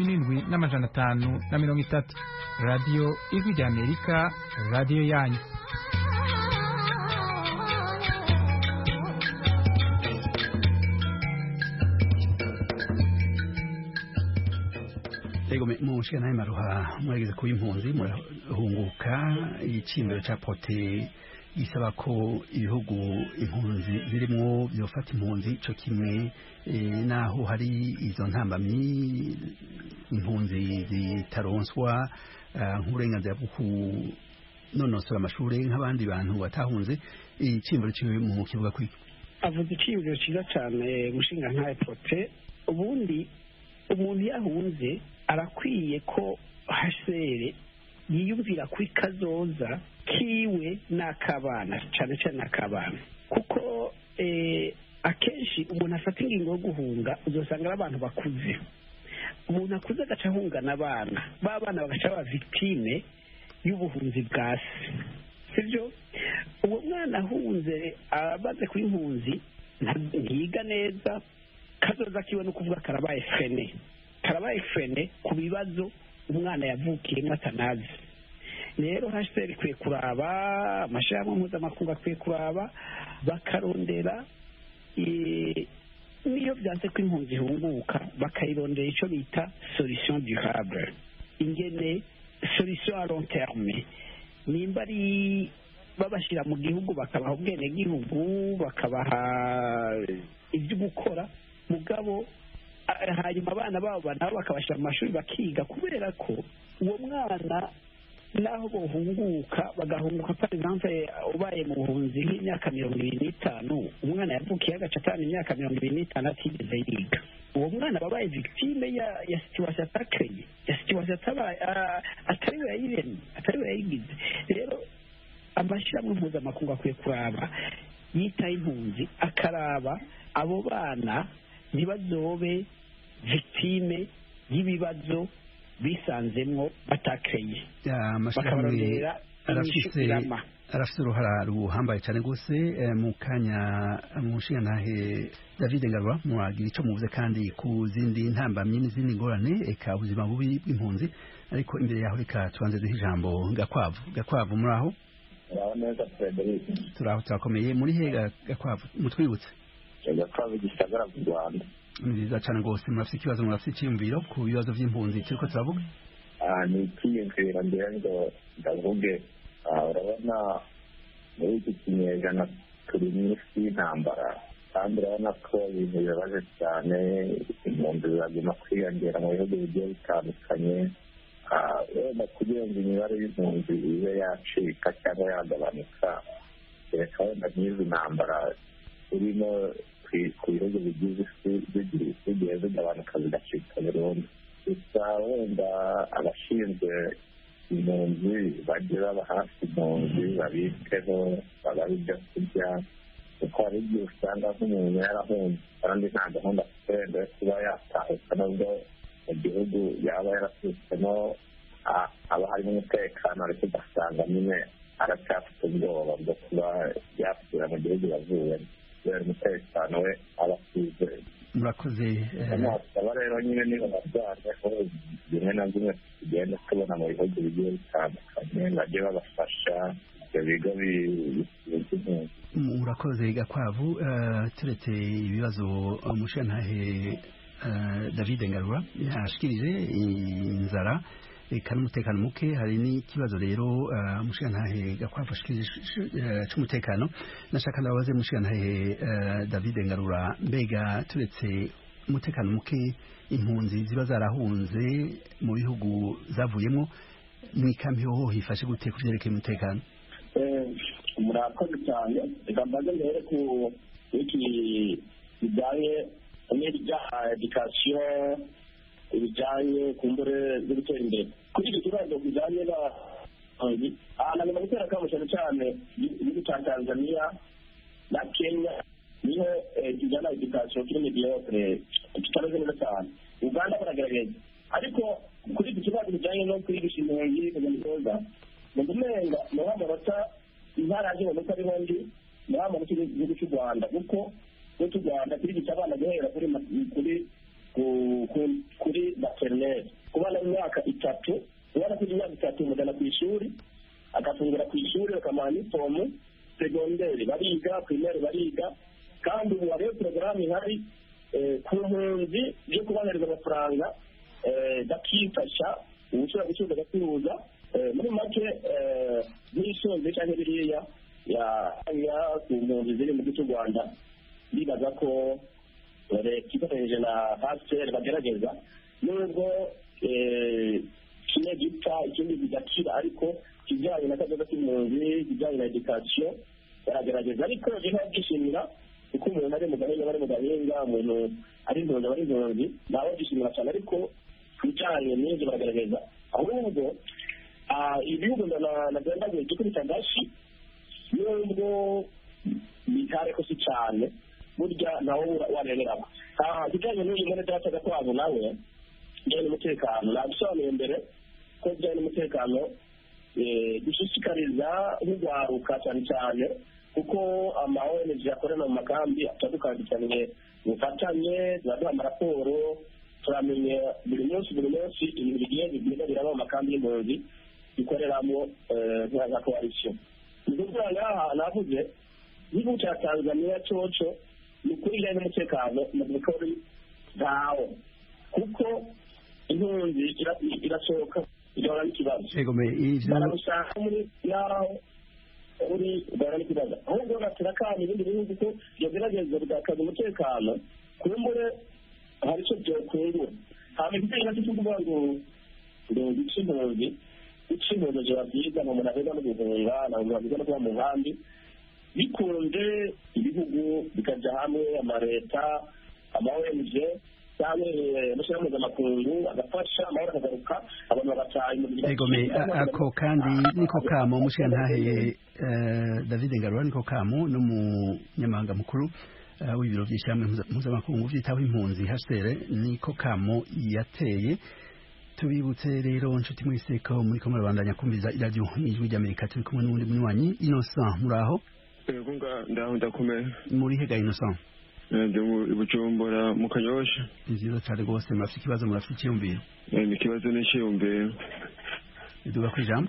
17,530 Radio Ijwi ry'Amerika, radio yanyu. Ego mushika naye maruha murageze ku impunzi murahunguka icimero ca pote gisaba ko ibihugu impunzi zirimo byofata impunzi cyo kimwe naho hari izo ntambamyi impunzi zitaronswa nk'uburenganzira bwo kunonosora amashuri nk'abandi bantu batahunze icimero ciwe mu kivuga kwiki avuze icimero ciza cyane mushinga nka pote ubundi umuntu yahunze arakwiye ko hasere yiyumvira kuri kazoza kiwe n'akabana cyane cyane akabana kuko akenshi umuntu afata ingingo yo guhunga uzosanga ari abantu bakuze umuntu akuze agaca ahungana abana b'abana bagaca baba victime y'ubuhunzi bwa se sibyo uwo mwana ahunze abaze kuri impunzi ntiyiga neza kazoza kiwe no kuvuga karabaye frene ku bibazo umwana yavukiyemo atanazi rero hasiteri ikwiye kuraba amashyirahamwe mpuzamakungu akwiye kuraba bakarondera niyo byanze ko impunzi ihunguka bakayirondera icyo bita solution durable ingene solution à long terme nimba ari babashyira mu gihugu bakabaha ubwenegihugu bakabaha ibyo gukora mugabo hanyuma abana babo nabo bakabashyira mu mashuri bakiga kubera ko uwo mwana naho bohunguka bagahunguka par exemple ubaye mu buhunzi nk'imyaka 25 umwana yavukiye agaca atana imyaka 25 atigeze yiga uwo mwana babaye victime ya situation atakeye ya situation atariwe yayigize rero amashyirahamwe mpuzamakungu akwiye kuraba yitaye impunzi akaraba abo bana ntibazobe victime y'ibibazo bisanzemwo batakeye bakabarondera arafise uruhara ruhambaye cyane rwose mu kanya mushinga ntahe David Ngarura muragira icyo muvuze kandi ku zindi ntambamyi n'izindi ngorane eka ubuzima bubi bw'impunzi ariko imbere yaho reka tubanze duhe ijambo Gakwavu muri aho turaho turakomeye muri he Gakwavu mutwibutse Gakwavu gisagara mu Rwanda ni byiza cyane rwose murafite ikibazo murafite icyiyumviro ku bibazo by'impunzi turiko turavuga ni icyiyumviro ngira ngo ndavuge urabona muri iki kinyejana turi mw'isi y'intambara kandi urabona ko ibintu bibabaje cyane impunzi ziraguma kwiyongera mu bihugu bigiye bitandukanye wenda kugira ngo imibare y'impunzi ibe yacika cyangwa yagabanuka reka wenda nk'izi ntambara urimo ku bihugu bigize isi zigiye zigabanuka zigacika burundu. gusa wenda abashinzwe impunzi bajye baba hafi impunzi babiteho babahe ibyo kurya, kuko hari igihe usanga nk'umuntu yarahunze kandi nta gahunda afite wenda yo kuba yatahuka, nubwo mu gihugu yaba yarasutsemo haba harimo umutekano, ariko ugasanga nyine aracyafite ubwoba bwo kuba yasubira mu gihugu yavuyemo kubera umutekano we aba atizeye. murakoze. Nasaba rero nyine niba barwaneho bimwe na bimwe tugenda tubona mu bihugu bigiye bitandukanye bajye babafasha ibyo bigo by'impunzi. murakoze Gakwavu. turetse ibibazo umushirantahe David Ngarura yashikirije inzara eka n'umutekano muke, hari n'ikibazo rero umushirantahe Gakwavu ashikirije c'umutekano. nashaka ndababaze umushirantahe David Ngarura, mbega turetse umutekano muke impunzi ziba zarahunze mu bihugu zavuyemo, mw'ikambi hoho hifashe gute ku vyerekeye umutekano? murakoze cyane. reka mbaze mbere ku iki bijyanye n'ibya edikasiyo, ibijyanye ku mbure zo gutera imbere. kuri iki kibazo bijyanye nagomba gutera akamo cyane cyane igihugu cya Tanzania na Kenya, niho kijyana edikasiyo kiri mediyokre kitameze neza cyane. Uganda baragerageza, ariko kuri iki kibazo bijyanye no kwigisha impunzi kugenda neza mu gumenga niho amanota intara y'amanota ariho ndi niho amanota y'igihugu cy'u Rwanda, kuko n'u Rwanda turigisha abana guhera kuri maternelle ku bana b'imyaka 3, ubona ko imyaka 3 umujyana ku ishuri, agafungura ku ishuri bakamuha n'ifomu, segonderi bariga, primaire bariga, kandi ubu hariho porogaramu ihari ku mpunzi yo kubahereza amafaranga bakifasha ubushobora gucuruza agacuruza. muri make nk'isonze cyangwa biriya ku mpunzi ziri mu gihugu cy'u Rwanda, bibaza ko leta ifatanyije na HCR bagerageza, nubwo kimwe gipfa ikindi kigakira, ariko kijyanye na kazoza k'impunzi, kijyanye na edikasiyo baragerageza. ariko rero byishimira kuko umuntu ari mu gahinga bari mu gahinga, umuntu ari impunzi aba ari impunzi, nabo byishimira cyane. ariko bijyanye n'ibyo baragerageza, ahubwo ibihugu nagendaguye kuri Tagashi nubwo bitare ko si cyane burya nawe wareberamo. kijyanye n'uyu mwene data Gakwavu nawe bijyanye n'umutekano nabisobanuye mbere ko bijyanye n'umutekano dushishikariza nk'urwaruka cyane cyane, kuko ama-ONG akorera mu makambi atandukanye cyane, ubufatanye turaduha amaraporo, turamenye buri munsi ibintu bigiye biraba mu makambi y'impunzi ikoreramo nka coalition. ni ukuvuga ngaha navuze igihugu cya Tanzania coco ni ukuri bijyanye n'umutekano mu mikori ntawo, kuko impunzi irasohoka igahura n'ikibazo, barabusanga muri yaho uri ugahura n'ikibazo. ahubwo batera kandi ibindi bihugu ko byogerageza bigakaza umutekano, kumbure hari icyo byokungura. hama igitenge nacyo cyo kuvuga ngo gica impunzi biba byiza, nta muntu aheza no guhunga, nta muntu aheza no kuba mu nkambi. bikunze ibihugu bikajya hamwe, amaleta, ama-ONG cyangwa amashyirahamwe mpuzamakungu agafasha amahoro akagaruka, abantu bagataha impunzi. ako kandi niko kamo umushirantahe David Ngarura, niko kamo n'umunyamabanga mukuru w'ibiro by'ishyirahamwe mpuzamakungu byitaho impunzi HCR, niko kamo yateye. tubibutse rero nshuti mwese ko muri ko murabandanya kumviza iradiyo y'ijwi ry'Amerika, turi kumwe n'undi munywanyi Innocent. muraho? ndaho ndakomeye. muri hega Innocent? ndi mu Bujumbura mu Kanyosha. nziza cyane rwose. murafite ikibazo, murafite icyiyumviro? ni ikibazo n'icyiyumviro. iduga ku ijambo.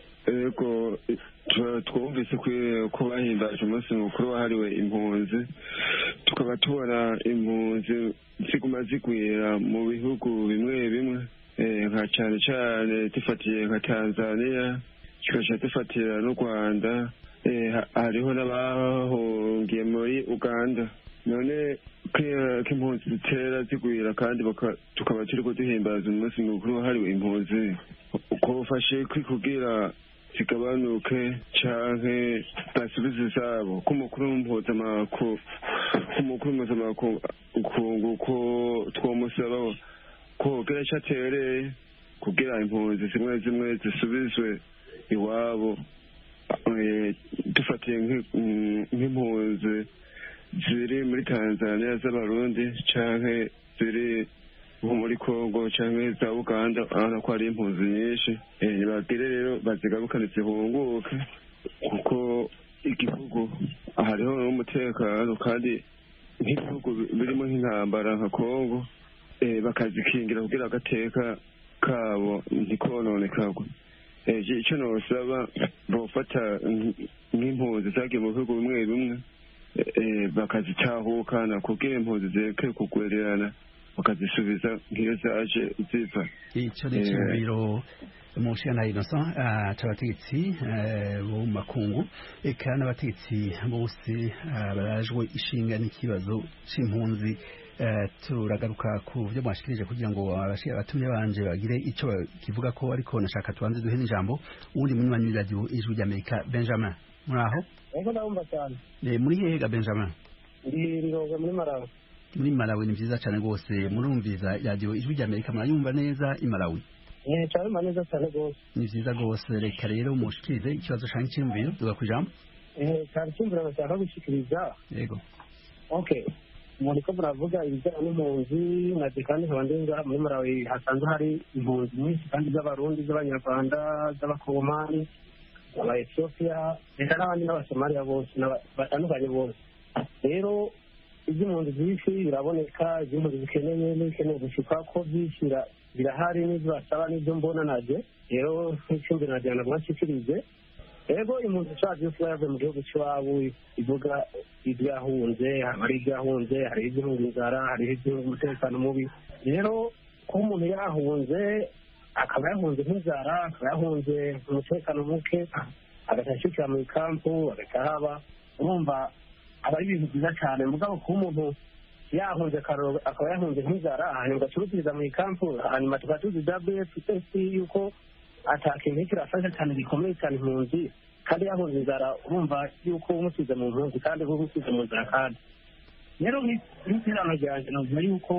yego, twumvise ko bahimbaje umunsi mukuru wahariwe impunzi, tukaba tubona impunzi ziguma zigwira mu bihugu bimwe bimwe, nka cyane cyane dufatiye nka Tanzania, tugaca dufatira n'u Rwanda, hariho n'abahungiye muri Uganda. none ko impunzi zitera zigwira kandi tukaba turi kuduhimbaza umunsi mukuru wahariwe impunzi, uko ufashe kwikugira zigabanuke canke basubize izabo, ko umukuru mpuzamakungu k'umukuru mpuzamakungu ko twomusaba ko kugira icyo atereye kugira impunzi zimwe zimwe zisubizwe iwabo dufatiye nk'impunzi ziri muri Tanzania z'abarundi canke ziri nko muri Congo canke za Uganda urabona ko hari impunzi nyinshi bagire rero bazigarukane zihunguke kuko igihugu hariho n'umutekano kandi nk'ibihugu birimo nk'intambara nka Congo bakazikingira kugira agateka kabo ntikononekagwe icyo nosaba bofata nk'impunzi zagiye mu bihugu bimwe bimwe bakazitahukana kugira impunzi zireke kugwererana bakazisubiza nk'iyo zaje ziva icyo ni icyumviro umushana Innocent c'abategetsi bo mu makungu eka n'abategetsi bose barajwe ishinga n'ikibazo c'impunzi turagaruka ku byo mwashikirije kugira ngo abatumye banje bagire icyo kivuga ko ariko nashaka tubanze duhe n'ijambo uwundi munywanyi radio ijwi ry'Amerika Benjamin muraho ego ndabumva cyane muri hehe ga Benjamin ndiroga muri Malawi ni byiza cyane rwose murumviza radio ijwi ry'Amerika murayumva neza i Malawi cyane neza cyane rwose ni byiza rwose reka rero mushikirize ikibazo canke cy'imviro tugakwijambo cyane cyumvira bashaka gushikiriza yego okay muriko muravuga ibijyanye n'impunzi nati kandi nkaba ndenga muri Malawi hasanzwe hari impunzi nyinshi kandi z'abarundi z'abanyarwanda z'abakongomani aba-Ethiopia ndetse n'abandi n'abasomaliya bose batandukanye bose rero iby'impunzi byinshi biraboneka iby'impunzi zikeneye n'ibikeneye gushika ko byishyira birahari n'ibyo basaba n'ibyo mbona naje rero nk'icyumviro nagira ngo mwashikirize ego impunzi zacu yose yavuye mu gihugu cy'iwabo ivuga ibyahunze hari ibyahunze hari iby'ihunga inzara hari iby'ihunga umutekano mubi rero kuba umuntu yahunze akaba yahunze nk'inzara akaba yahunze umutekano muke agashyikira mu ikampu agahaba urumva aba ari ibintu byiza cyane mugabo kuba umuntu yahunze akaba yahunze nk'inzara hanyuma agacuruziriza mu ikampu hanyuma tukaba tuzi WFP yuko atakintu kirafasha cyane gikomeye cyane impunzi kandi yahunze inzara urumva yuko umusize mu mpunzi kandi uba umusize mu nzara kandi rero nk'isirano ryanjye navuga yuko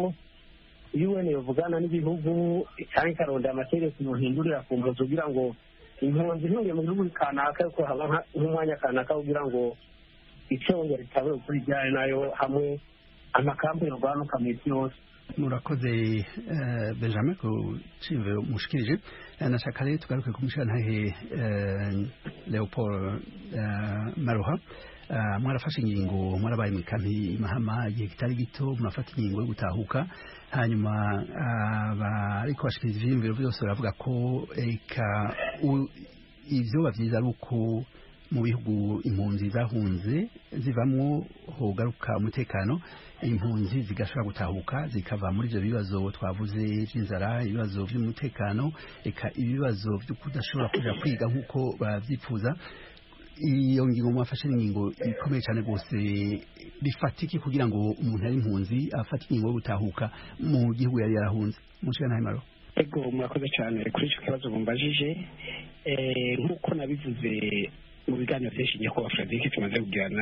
UN yovugana n'ibihugu cyangwa ikaronda amategeko yohindurira ku mpunzi kugira ngo impunzi ntihunge mu gihugu kanaka yuko haba nk'umwanya kanaka kugira ngo icyongera ritabe ukuri ijyanye nayo hamwe amakampu yorwanuka mu isi yose murakoze Benjamin ku cyimviro mushikirije nashaka rero tugaruke ku mushantahe Leopold Maroha mwarafashe ingingo mwarabaye mu kampi Mahama igihe kitari gito murafata ingingo yo gutahuka hanyuma ariko bashikiriza ivyiyumviro byose baravuga ko eka ivyo bavyiza ari uko mu bihugu impunzi zahunze zivamwo hogaruka umutekano impunzi zigashobora gutahuka zikava muri ivyo bibazo twavuze by'inzara ibibazo by'umutekano eka ibibazo byo kudashobora kuja kwiga nk'uko bavyifuza iyo ngingo mwafashe ingingo ikomeye cyane rwose bifatiki kugira ngo umuntu ari impunzi afate ingingo yo gutahuka mu gihugu yari yarahunze mushika nahe maro ego murakoze cyane kuri icyo kibazo mumbajije nk'uko nabivuze mu biganiro byinshi nyakubahwa Frederic tumaze kugirana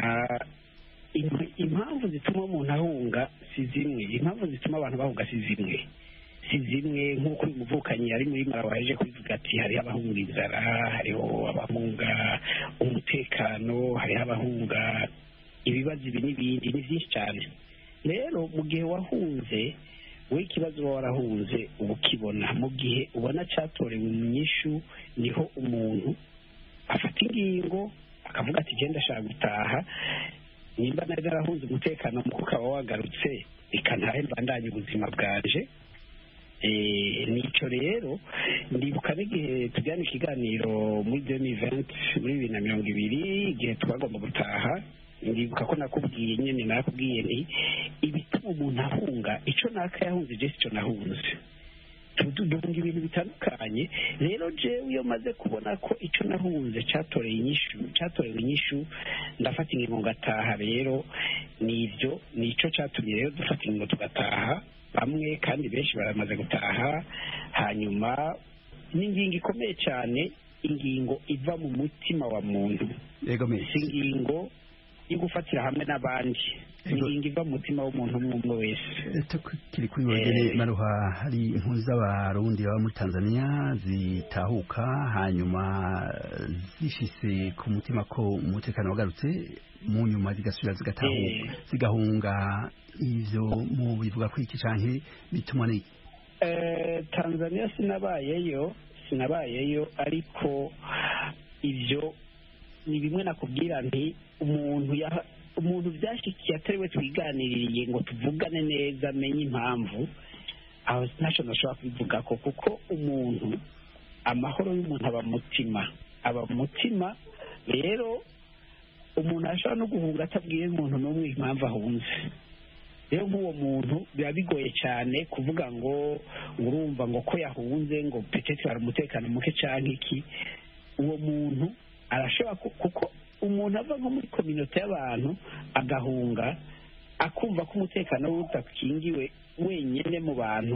impamvu zituma umuntu ahunga si zimwe impamvu zituma abantu bahunga si zimwe nk'uko uyu muvukanyi ari muri Malawi yaje kubivuga ati hariho abahunga inzara hariho abahunga umutekano hariho abahunga ibibazo ibi n'ibindi ni byinshi cyane rero mu gihe wahunze we ikibazo uba warahunze uba ukibona mu gihe ubona cyatorewe mu nyishu niho umuntu afata ingingo akavuga ati genda ashaka gutaha nimba nari narahunze umutekano muko ukaba wagarutse ikantahe mbandanye ubuzima bwanje nico rero ndibuka n'igihe tujyana ikiganiro muri 2020 muri 2020 igihe twagomba gutaha ndibuka ko nakubwiye nyene nakubwiye nti ibituma umuntu ahunga ico naka yahunze je sico nahunze tudunga ibintu bitandukanye rero jewe iyo maze kubona ko ico nahunze catorewe inyishu ndafata ingingo ngataha rero nivyo nico catumye rero dufata ingingo tugataha bamwe kandi benshi baramaze gutaha hanyuma n'ingingo ikomeye cyane ingingo iva mu mutima wa muntu si ingingo yo gufatira hamwe n'abandi ingingo iva mu mutima w'umuntu umwe umwe wese. Kiri kuri wegere Maruha, hari impunzi z'abarundi baba muri Tanzania zitahuka hanyuma zishise ku mutima ko umutekano wagarutse mu nyuma zigasubira zigahunga. Ivyo mu bivuga ko iki canke bituma ni Tanzania sinabayeyo ariko ivyo ni bimwe nakubwira nti umuntu byashikiye atari we twiganiririye ngo tuvugane neza amenye impamvu, aho ntacyo nashobora kubivuga ko, kuko umuntu amahoro y'umuntu aba mu mutima rero umuntu ashobora no guhunga atabwiye umuntu n'umwe impamvu ahunze. Rero nk'uwo muntu biba bigoye cyane kuvuga ngo urumva ngo ko yahunze ngo petete hari umutekano muke cyangwa iki. Uwo muntu arashobora kuko umuntu ava nko muri kominote y'abantu agahunga akumva ko umutekano we utakingiwe wenyine mu bantu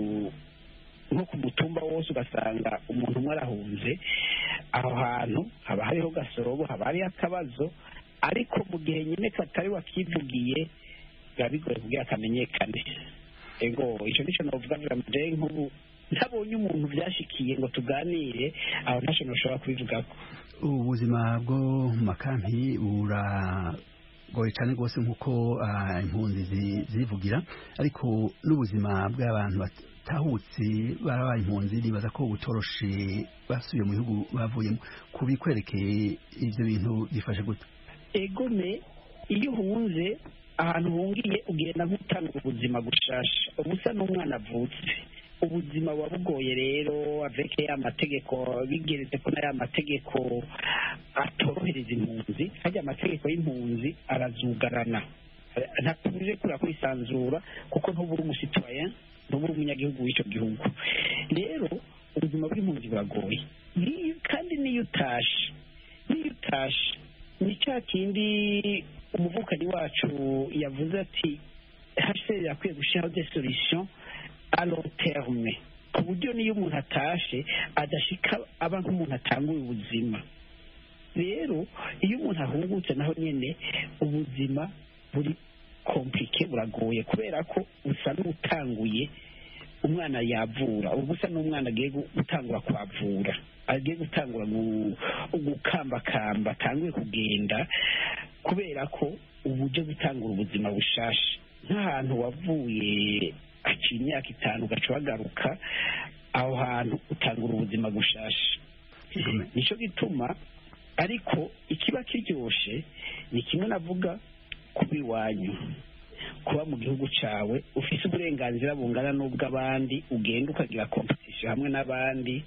nko ku mutumba wose, ugasanga umuntu umwe arahunze, aho hantu haba hariho gasorobo, haba hariho akabazo. Ariko mu gihe nyine katari wakivugiye biba bigoye kugira akamenyekane. Ego icyo nicyo navuga nk'ubu ntabonye umuntu byashikiye ngo tuganire, aho ntacyo nashobora kubivugako. Ubuzima bwo mu makampi buragoye cyane rwose nk'uko impunzi zivugira, ariko n'ubuzima bw'abantu batahutse barabaye impunzi nibaza ko butoroshe basubiye mu bihugu bavuyemo. Kubikwerekeye ibyo bintu bifashe gute? Egome, iyo uhunze ahantu uhungiye ugenda nk'utanga ubuzima gushasha, ubusa n'umwana avutse. Ubuzima buba bugoye rero, aveke amategeko bigeretse ko n'aya mategeko atorohereza impunzi. Hajya amategeko y'impunzi arazugarana, ntakuje kura kwisanzura kuko ntubura umusitwaye, ntubura umunyagihugu w'icyo gihugu. Rero ubuzima bw'impunzi buragoye, kandi niyo utashe ni cya kindi umuvukanyi wacu yavuze ati HCR yakwiye gushyiraho des solutions à long terme, ku buryo niyo umuntu atashe adashika aba nk'umuntu atanguye ubuzima. Rero iyo umuntu ahungutse naho nyine ubuzima buri komplike, buragoye, kubera ko usa n'utanguye umwana yavura, ubusa n'umwana agiye gutangura kwavura, agiye gutangura gukambakamba, atanguye kugenda, kubera ko ubu uje gutangura ubuzima bushasha. Nk'ahantu wavuye haciye imyaka 5 ugaca wagaruka, aho hantu utangura ubuzima bushasha. Nicyo gituma ariko ikiba kiryoshe ni kimwe navuga kuba iwanyu, kuba mu gihugu cyawe ufite uburenganzira bungana n'ubw'abandi, ugenda ukagira competition hamwe n'abandi.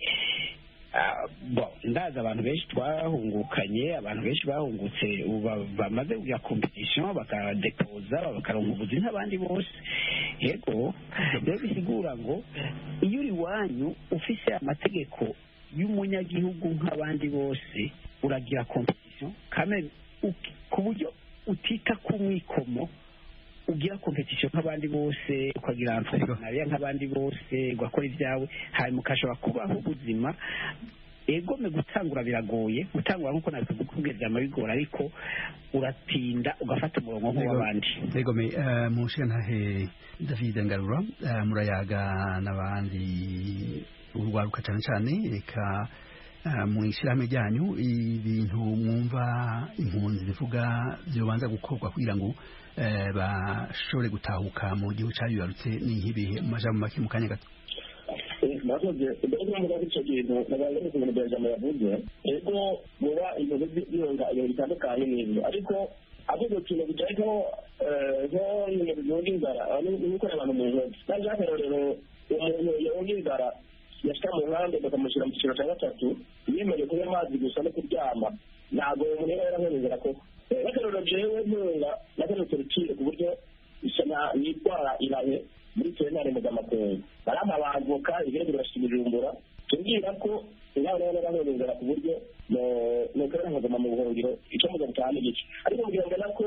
Ndazi abantu benshi twahungukanye, abantu benshi bahungutse bamaze kugira competition bakadepoza bakaronka ubuzi nk'abandi bose. Yego rero bisigura ngo iyo uri iwanyu ufise amategeko y'umunyagihugu nk'abandi bose, uragira competition kandi ku buryo utita ku mwikomo, ugira competition nk'abandi bose, ukagira entrepreneuria nk'abandi bose, ugakora ibyawe, hanyuma ukashobora kubaho ubuzima. Egome gutangura biragoye, gutangura nk'uko nabikubwira amabigora, ariko uratinda ugafata umurongo nk'uw'abandi. Egome mushikantahe David Ngarura, murayaga n'abandi urwaruka cyane cyane, reka mu ishyirahamwe ryanyu ibintu mwumva impunzi zivuga byobanza gukorwa kugira ngo bashobore gutahuka mu gihugu cyabibarutse ni nk'ibihe? Mu majambo make mu kanya gato. Nakoze ibyo muri icyo kintu n'abandi mu Benjamin yavuze, ego muba ibintu byonga ibintu bitandukanye n'ibyo, ariko avuga ikintu bijyanye nko yonga inzara nuko abantu mu ntoki kandi rero umuntu yonga inzara yashika mu nkambi bakamushyira mu cyiciro cya 3 yemerewe kunywa amazi gusa no kuryama, ntabwo umuntu yarahonezera koko. Rero jewe ntunga nagarutse urukiko ku buryo isana yitwara irahe muri senare mpuzamakungu, barama abavoka ibirego birashika Bujumbura, tubwira ko ingabo n'abahonezera ku buryo no kera nkaguma mu buhungiro icyo muza gutahana igice, ariko mbwira ngo nako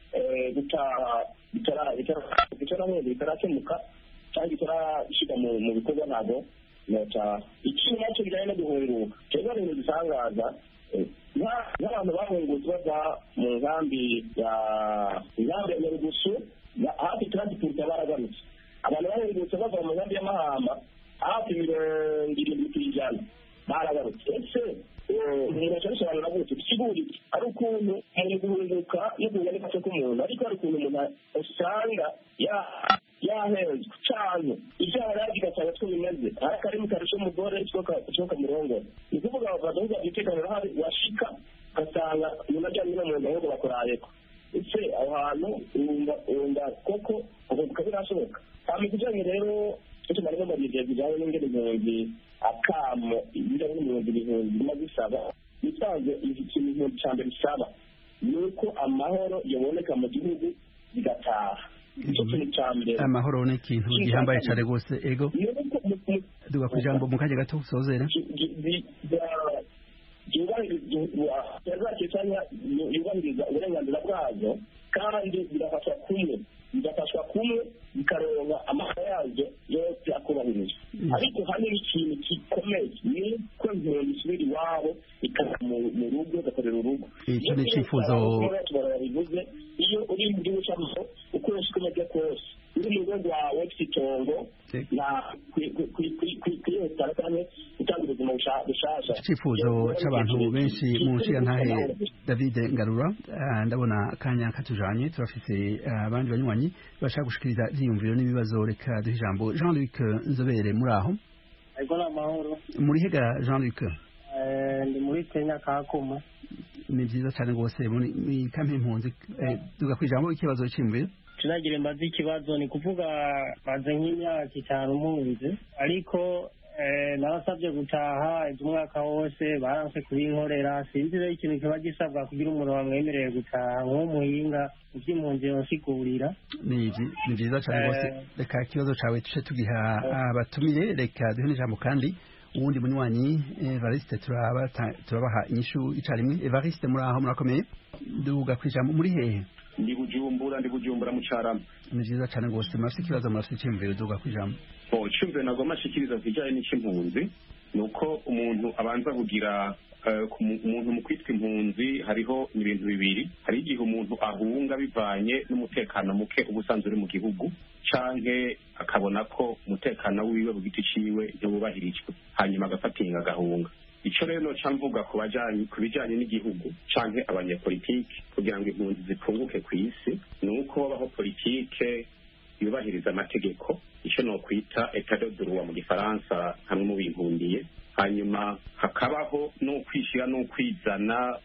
bitarakemuka cyangwa bitarashyirwa mu bikorwa ntabwo nota. Ikintu nacyo bijyanye no guhunguka, cyangwa ibintu bisangaza nk'abantu bahungutse bava mu nkambi ya nyarugusu hafi turazipurita baragarutse abantu bahungutse bava mu nkambi y'amahamba hafi 70% baragarutse ese umuntu asobanura gutya isigura ari ukuntu hari guhunguka no guhunga n'agace k'umuntu ariko hari ukuntu umuntu usanga yahezwe cyane ibyaha yagiga cyane two bimeze hari akarimi karusha umugore ishoka murongora ni kuvuga badahuza ibiteganiro hari washika ugasanga umuntu ajyanye n'umuntu ahubwo bakorayeko ese aho hantu wumva koko ukunguka birashoboka hama ikijanye rero icyo marimo mabigezi bijyanye n'ingene impunzi akamo ibijyanye n'impunzi ibihumbi birimo bisaba bisanzwe ikintu impunzi cya mbere bisaba ni uko amahoro yaboneka mu gihugu bigataha icyo kintu cya mbere amahoro ni ikintu gihambaye cyane rwose ego duga ku ijambo mu kanya gato usozera yubahiriza uburenganzira bwazo kandi bigafashwa kumwe bikaronka amahoro yazo yose akubahirizwa ariko hanini ikintu gikomeye ni ko impunzi isubira iwabo ikaza mu rugo igakorera urugo icyo ni icyifuzo bivuze iyo uri mu gihugu cy'amahoro ukoresha uko umeze kose uri mu rugo rwawe ufite itongo kwihutana cyane gutanga ubuzima bushasha icyifuzo cy'abantu benshi mu nshingantahe David Ngarura ndabona akanya katujanye turafise abandi banywanyi bashaka gushikiriza ivyiyumviro n'ibibazo reka duhe ijambo Jean-Luc Nzobere muri aho ariko n'amahoro muri hega Jean-Luc ndi muri Kenya Kakuma ni byiza cyane rwose muri kampi impunzi duga kwijambo ikibazo cy'imviro tunagire mbazi ikibazo ni kuvuga maze nk'imyaka 5 mpunzi ariko narasabye gutaha umwaka wose baranse kubinkorera sinzi rero ikintu kiba gisabwa kugira umuntu wamwemereye gutaha nk'umuhinga iby'impunzi yosigurira ni byiza cyane rwose reka ikibazo cyawe tuce tugiha abatumiye reka duhe n'ijambo kandi uwundi munywanyi Evariste turabaha inyishu icarimwe Evariste muri aho murakomeye duga kwijambo muri hehe ndi bujumbura mu Carama ni byiza cyane rwose murafite ikibazo murafite icyumviro duga kwijambo icyumviro nagomba ashikiriza kijanye n'icimpunzi nuko umuntu abanza kugira umuntu mu kwitwa impunzi hariho ibintu bibiri hari igihe umuntu ahunga bivanye n'umutekano muke ubusanzwe uri mu gihugu canke akabona ko umutekano wiwe ku giti ciwe ntiwubahirijwe hanyuma agafatinga agahunga ico rero noca mvuga ku bijanye n'igihugu canke abanyepolitike kugira ngo impunzi zipunguke kw'isi nuko babaho politike yubahiriza amategeko ico no kwita etat de droit mu gifaransa hamwe mu binkundiye hanyuma hakabaho no kwishira no kwizana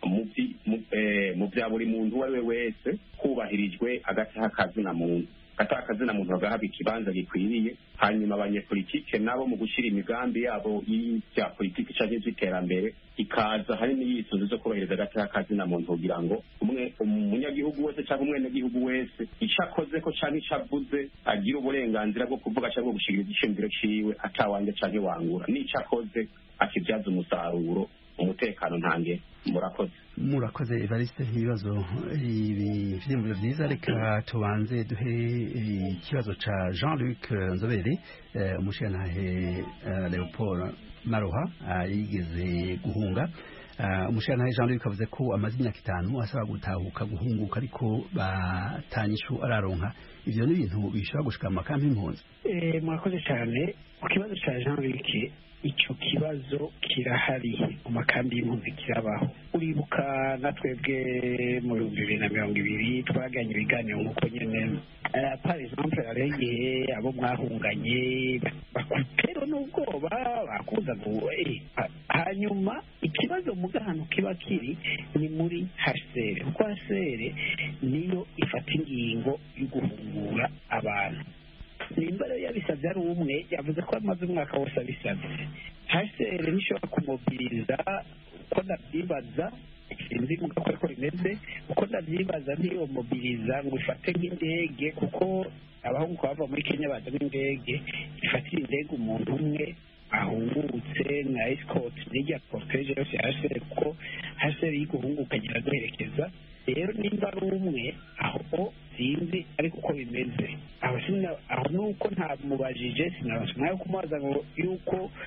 mu bya buri muntu uwo ari we wese hubahirijwe agataha kazina muntu bagahabwa ikibanza gikwiriye hanyuma abanyepolitike nabo mu gushyira imigambi yabo y'ibya politiki cyangwa iby'iterambere ikaza hanini yisunze zo kubahiriza agataha kazina muntu kugira ngo umunyagihugu wese cyangwa umwenegihugu wese icyo akoze ko cyangwa icyo avuze agira uburenganzira bwo kuvuga cyangwa gushikiriza icyumviro ciwe atawanjye cyangwa wangura n'icyo akoze akibyaza umusaruro umutekano ntange murakoze Evariste ibibazo ivyiyumviro vyiza reka tubanze duhe ikibazo ca Jean-Luc Nzobere umushingantahe Leopold Maroha yigeze guhunga umushingantahe Jean-Luc avuze ko amaze imyaka 5 asaba gutahuka guhunguka ariko batanyishu araronka ivyo ni ibintu bishobora gushika mu makampi impunzi murakoze cyane ku kibazo ca Jean-Luc icyo kibazo kirahari mu makambi y'impunzi kirabaho uribuka natwebwe mu 2020 twaganye ibiganiro nk'uko nyene par exemple hariho igihe abo mwahunganye bakutera n'ubwoba bakuza ngo hanyuma ikibazo mu gahano kiba kiri ni muri HCR kuko HCR niyo ifata ingingo yo guhungura abantu nimba rero yabisabye ari umwe yavuze ko amaze umwaka wose abisabye HCR nishobora kumobiriza uko ndabyibaza sinzi muga ko rimeze uko ndabyibaza niyo mobiriza ngo ifate nk'indege kuko abahungu bava muri Kenya baza n'indege ifatira indege umuntu umwe ahungutse na escort n'ijya cortege yose ya HCR kuko HCR y'iguhunguka agira guherekeza rero nimba ari umwe aho sinzi ariko uko bimeze aho nuko ntamubajije sinabasha nayo kumubaza ngo yuko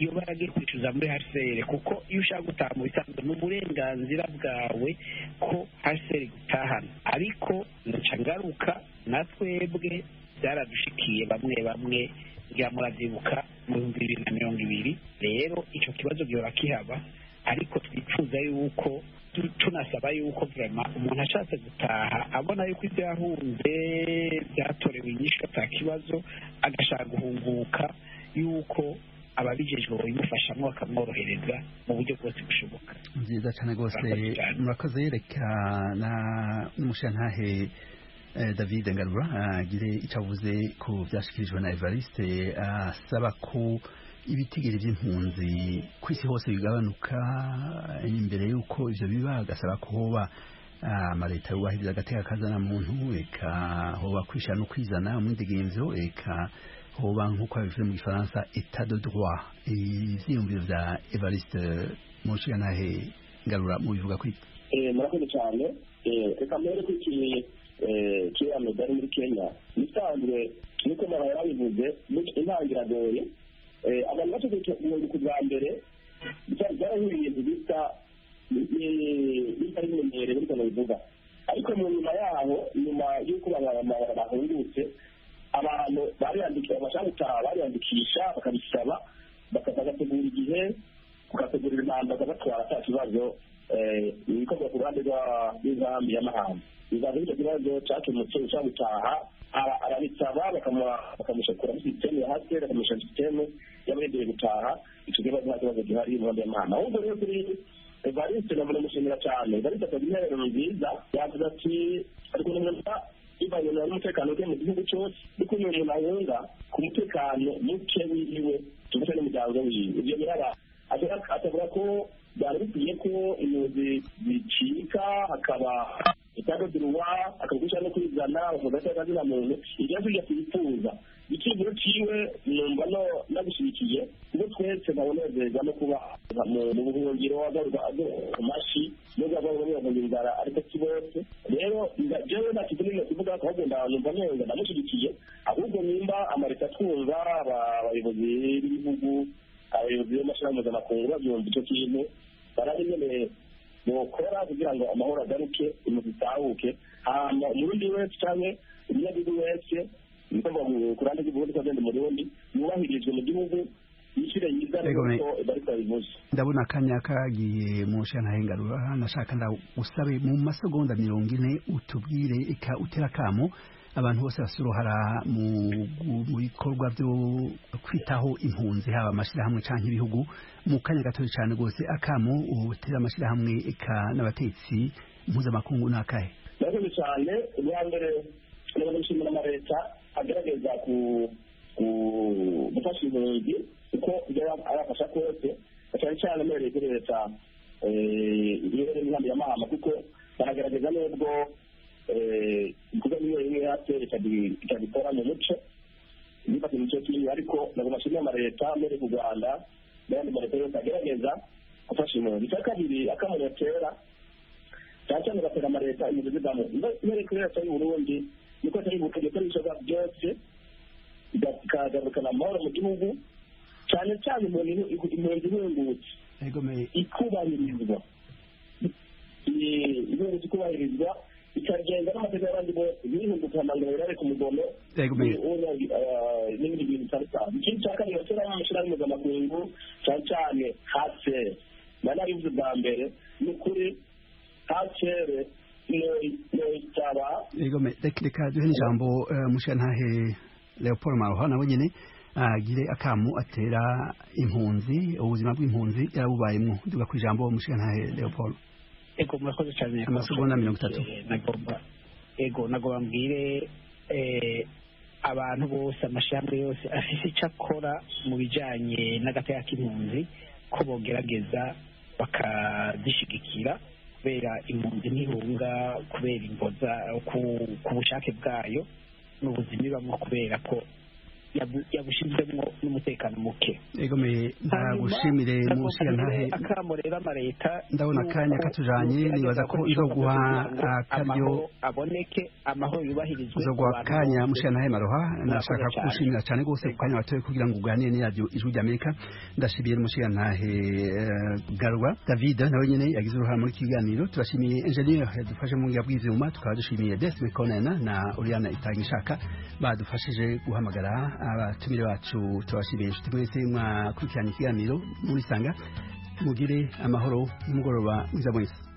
iyo baragiye kwicuza muri HCR kuko iyo ushaka gutaha mu bisanzwe ni uburenganzira bwawe ko HCR gutahana ariko ndaca ngaruka na twebwe byaradushikiye bamwe bamwe ngira muravyibuka mu 2020 rero ico kibazo gihora kihaba ariko twifuza yuko tunasaba yuko vraiment umuntu ashatse gutaha abona yuko ibyo yahunze byatorewe inyishu ata kibazo agashaka guhunguka yuko ababijejwe babimufashamo bakamworohereza mu buryo bwose bushoboka. Nziza cyane rwose murakoze. Reka n'umushantahe David Ngarura agire icyo avuze ku byashyikirijwe na Evariste asaba ko ibitigiri by'impunzi ku isi hose bigabanuka imbere y'uko ivyo biba, agasaba ko hoba amaleta yubahiriza agateka kazana muntu, eka hoba kwishana no kwizana umwidegemvyo, eka hoba nk'uko babivuze mu gifaransa etat de droit. Ivyiyumviro vya Evariste Mushiyantahe Ngarura mubivuga kuri murakoze cyane. Reka mbere ko kiriya medali muri Kenya bisanzwe niko mara yarabivuze intangiragoye abantu bategeka ku bwa mbere byarahuriye bita bitari bimenyere buriko bivuga, ariko mu nyuma yaho nyuma y'uko bahungutse abantu bariyandikisha bashaka gutaha bariyandikisha bakabisaba bagategura igihe bagategurira impamba bagatwara ata kibazo ibikorwa ku ruhande rw'inkambi y'amahanga. bizaza icyo kibazo cyakemutse ushaka gutaha arabisaba bakamushakura muri sisiteme ya hasi bakamushyira sisiteme y'abagendeye gutaha. icyo kibazo nta kibazo gihari mu nkambi y'amahanga. ahubwo rero kuri Evariste namushimira cyane. Evariste akagira intererano nziza yavuze ati ariko n'umuntu ibanye n'umutekano uke mu gihugu cyose kuko uyu muntu ahunga ku mutekano muke wiwe tufashe n'umuryango wiwe. ibyo biraba atavuga ko byari bikwiye ko impunzi zicika hakaba itadodirwa akagusha no kwizana bavuga zina muntu ibyo tujya kubifuza ikivugo ciwe numva no nabishikiye kuko twese nabonezerwa no kuba mu buhungiro amashi nubwo abahungira inzara ariko kibose rero jewe nakizimwe kuvuga ko bagenda numva neza ndamushigikiye. ahubwo nimba amareta twumva abayobozi b'ibihugu abayobozi b'amashirahamwe mpuzamakungu babyumva icyo kintu barabimeneye bokora kugira ngo amahoro agaruke impunzi zitahuke hama umurundi wese canke umunyagihugu wese nikuva ku ruhande rw'igihugu twagenda umurundi yubahirizwe mu gihugu yishire yizane ko bariko babivuze. ndabona akanya kagiye mu Mushiyantahe Ngarura nashaka usabe mu masegonda 40 utubwire eka utera kamo abantu bose basuruhara mu bikorwa byo kwitaho impunzi haba amashirahamwe canke ibihugu mu kanya gatoya cyane rwose akamo utera amashirahamwe eka n'abatetsi mpuzamakungu n'akahe. Ndavuga cyane ubwa mbere n'abashimira amaleta agerageza gufasha impunzi uko arafasha kose cyane cyane muri leta ibirere n'inkambi y'amahama kuko baragerageza nubwo kuko niyo imwe yatera ikabikora mu muco bifata imico kinini ariko ntabwo bashimira amaleta muri ku Rwanda n'ayandi maleta yose agerageza gufasha impunzi. icya kabiri akamunotera cyane cyane batera amaleta impunzi zidamo mbere kuri leta y'u Burundi niko atari gutegeka ibishoboka byose ikagarukana amahoro mu gihugu cyane cyane impunzi ihungutse ikubahirizwa impunzi ikubahirizwa ikagenda n'amategeko y'abandi bose bihunguka amangaro birare ku mugono n'ibindi bintu bitandukanye. ikindi cya kabiri batera amashirahamwe mpuzamakungu cyane cyane HCR nanabivuze bwa mbere ni ukuri HCR noitaba reka duhe ijambo Mushiyantahe Leopold Maroha nawe nyene agire akamu atera impunzi ubuzima bw'impunzi yarabubayemo. duga ku ijambo Mushiyantahe Leopold. ego murakoze cyane. amasegonda 30. nagomba mbwire abantu bose amashamba yose afise icyo akora mu bijanye n'agateka k'impunzi ko bogerageza bakazishigikira kubera impunzi ntihunga kubera imboza ku bushake bwayo n'ubuzima ibamwo kubera ko yabushizwemo n'umutekano muke. Egomeye ndagushimire mushiyantahe akamurera amareta ndabona akanya katujanye nibaza ko izoguha akaryo aboneke amahoro yubahirizwe izoguha akanya mushiyantahe Maroha nashaka kugushimira cyane gose ku kanya watoye kugira ngo uganire n'iradiyo Ijwi ry'Amerika. Ndashimiye mushiyantahe Garwa David nawe nyene yagize uruhare muri kiganiro. Turashimiye engineer yadufashe mu ngiya bw'ivyuma, tukaba dushimiye Desme Konena na Oriana Itangishaka badufashije guhamagara abatumire bacu. Tubashimiye inshuti mwese mwakurikirana ikiganiro muri Sanga. Mugire amahoro n'umugoroba mwiza mwese.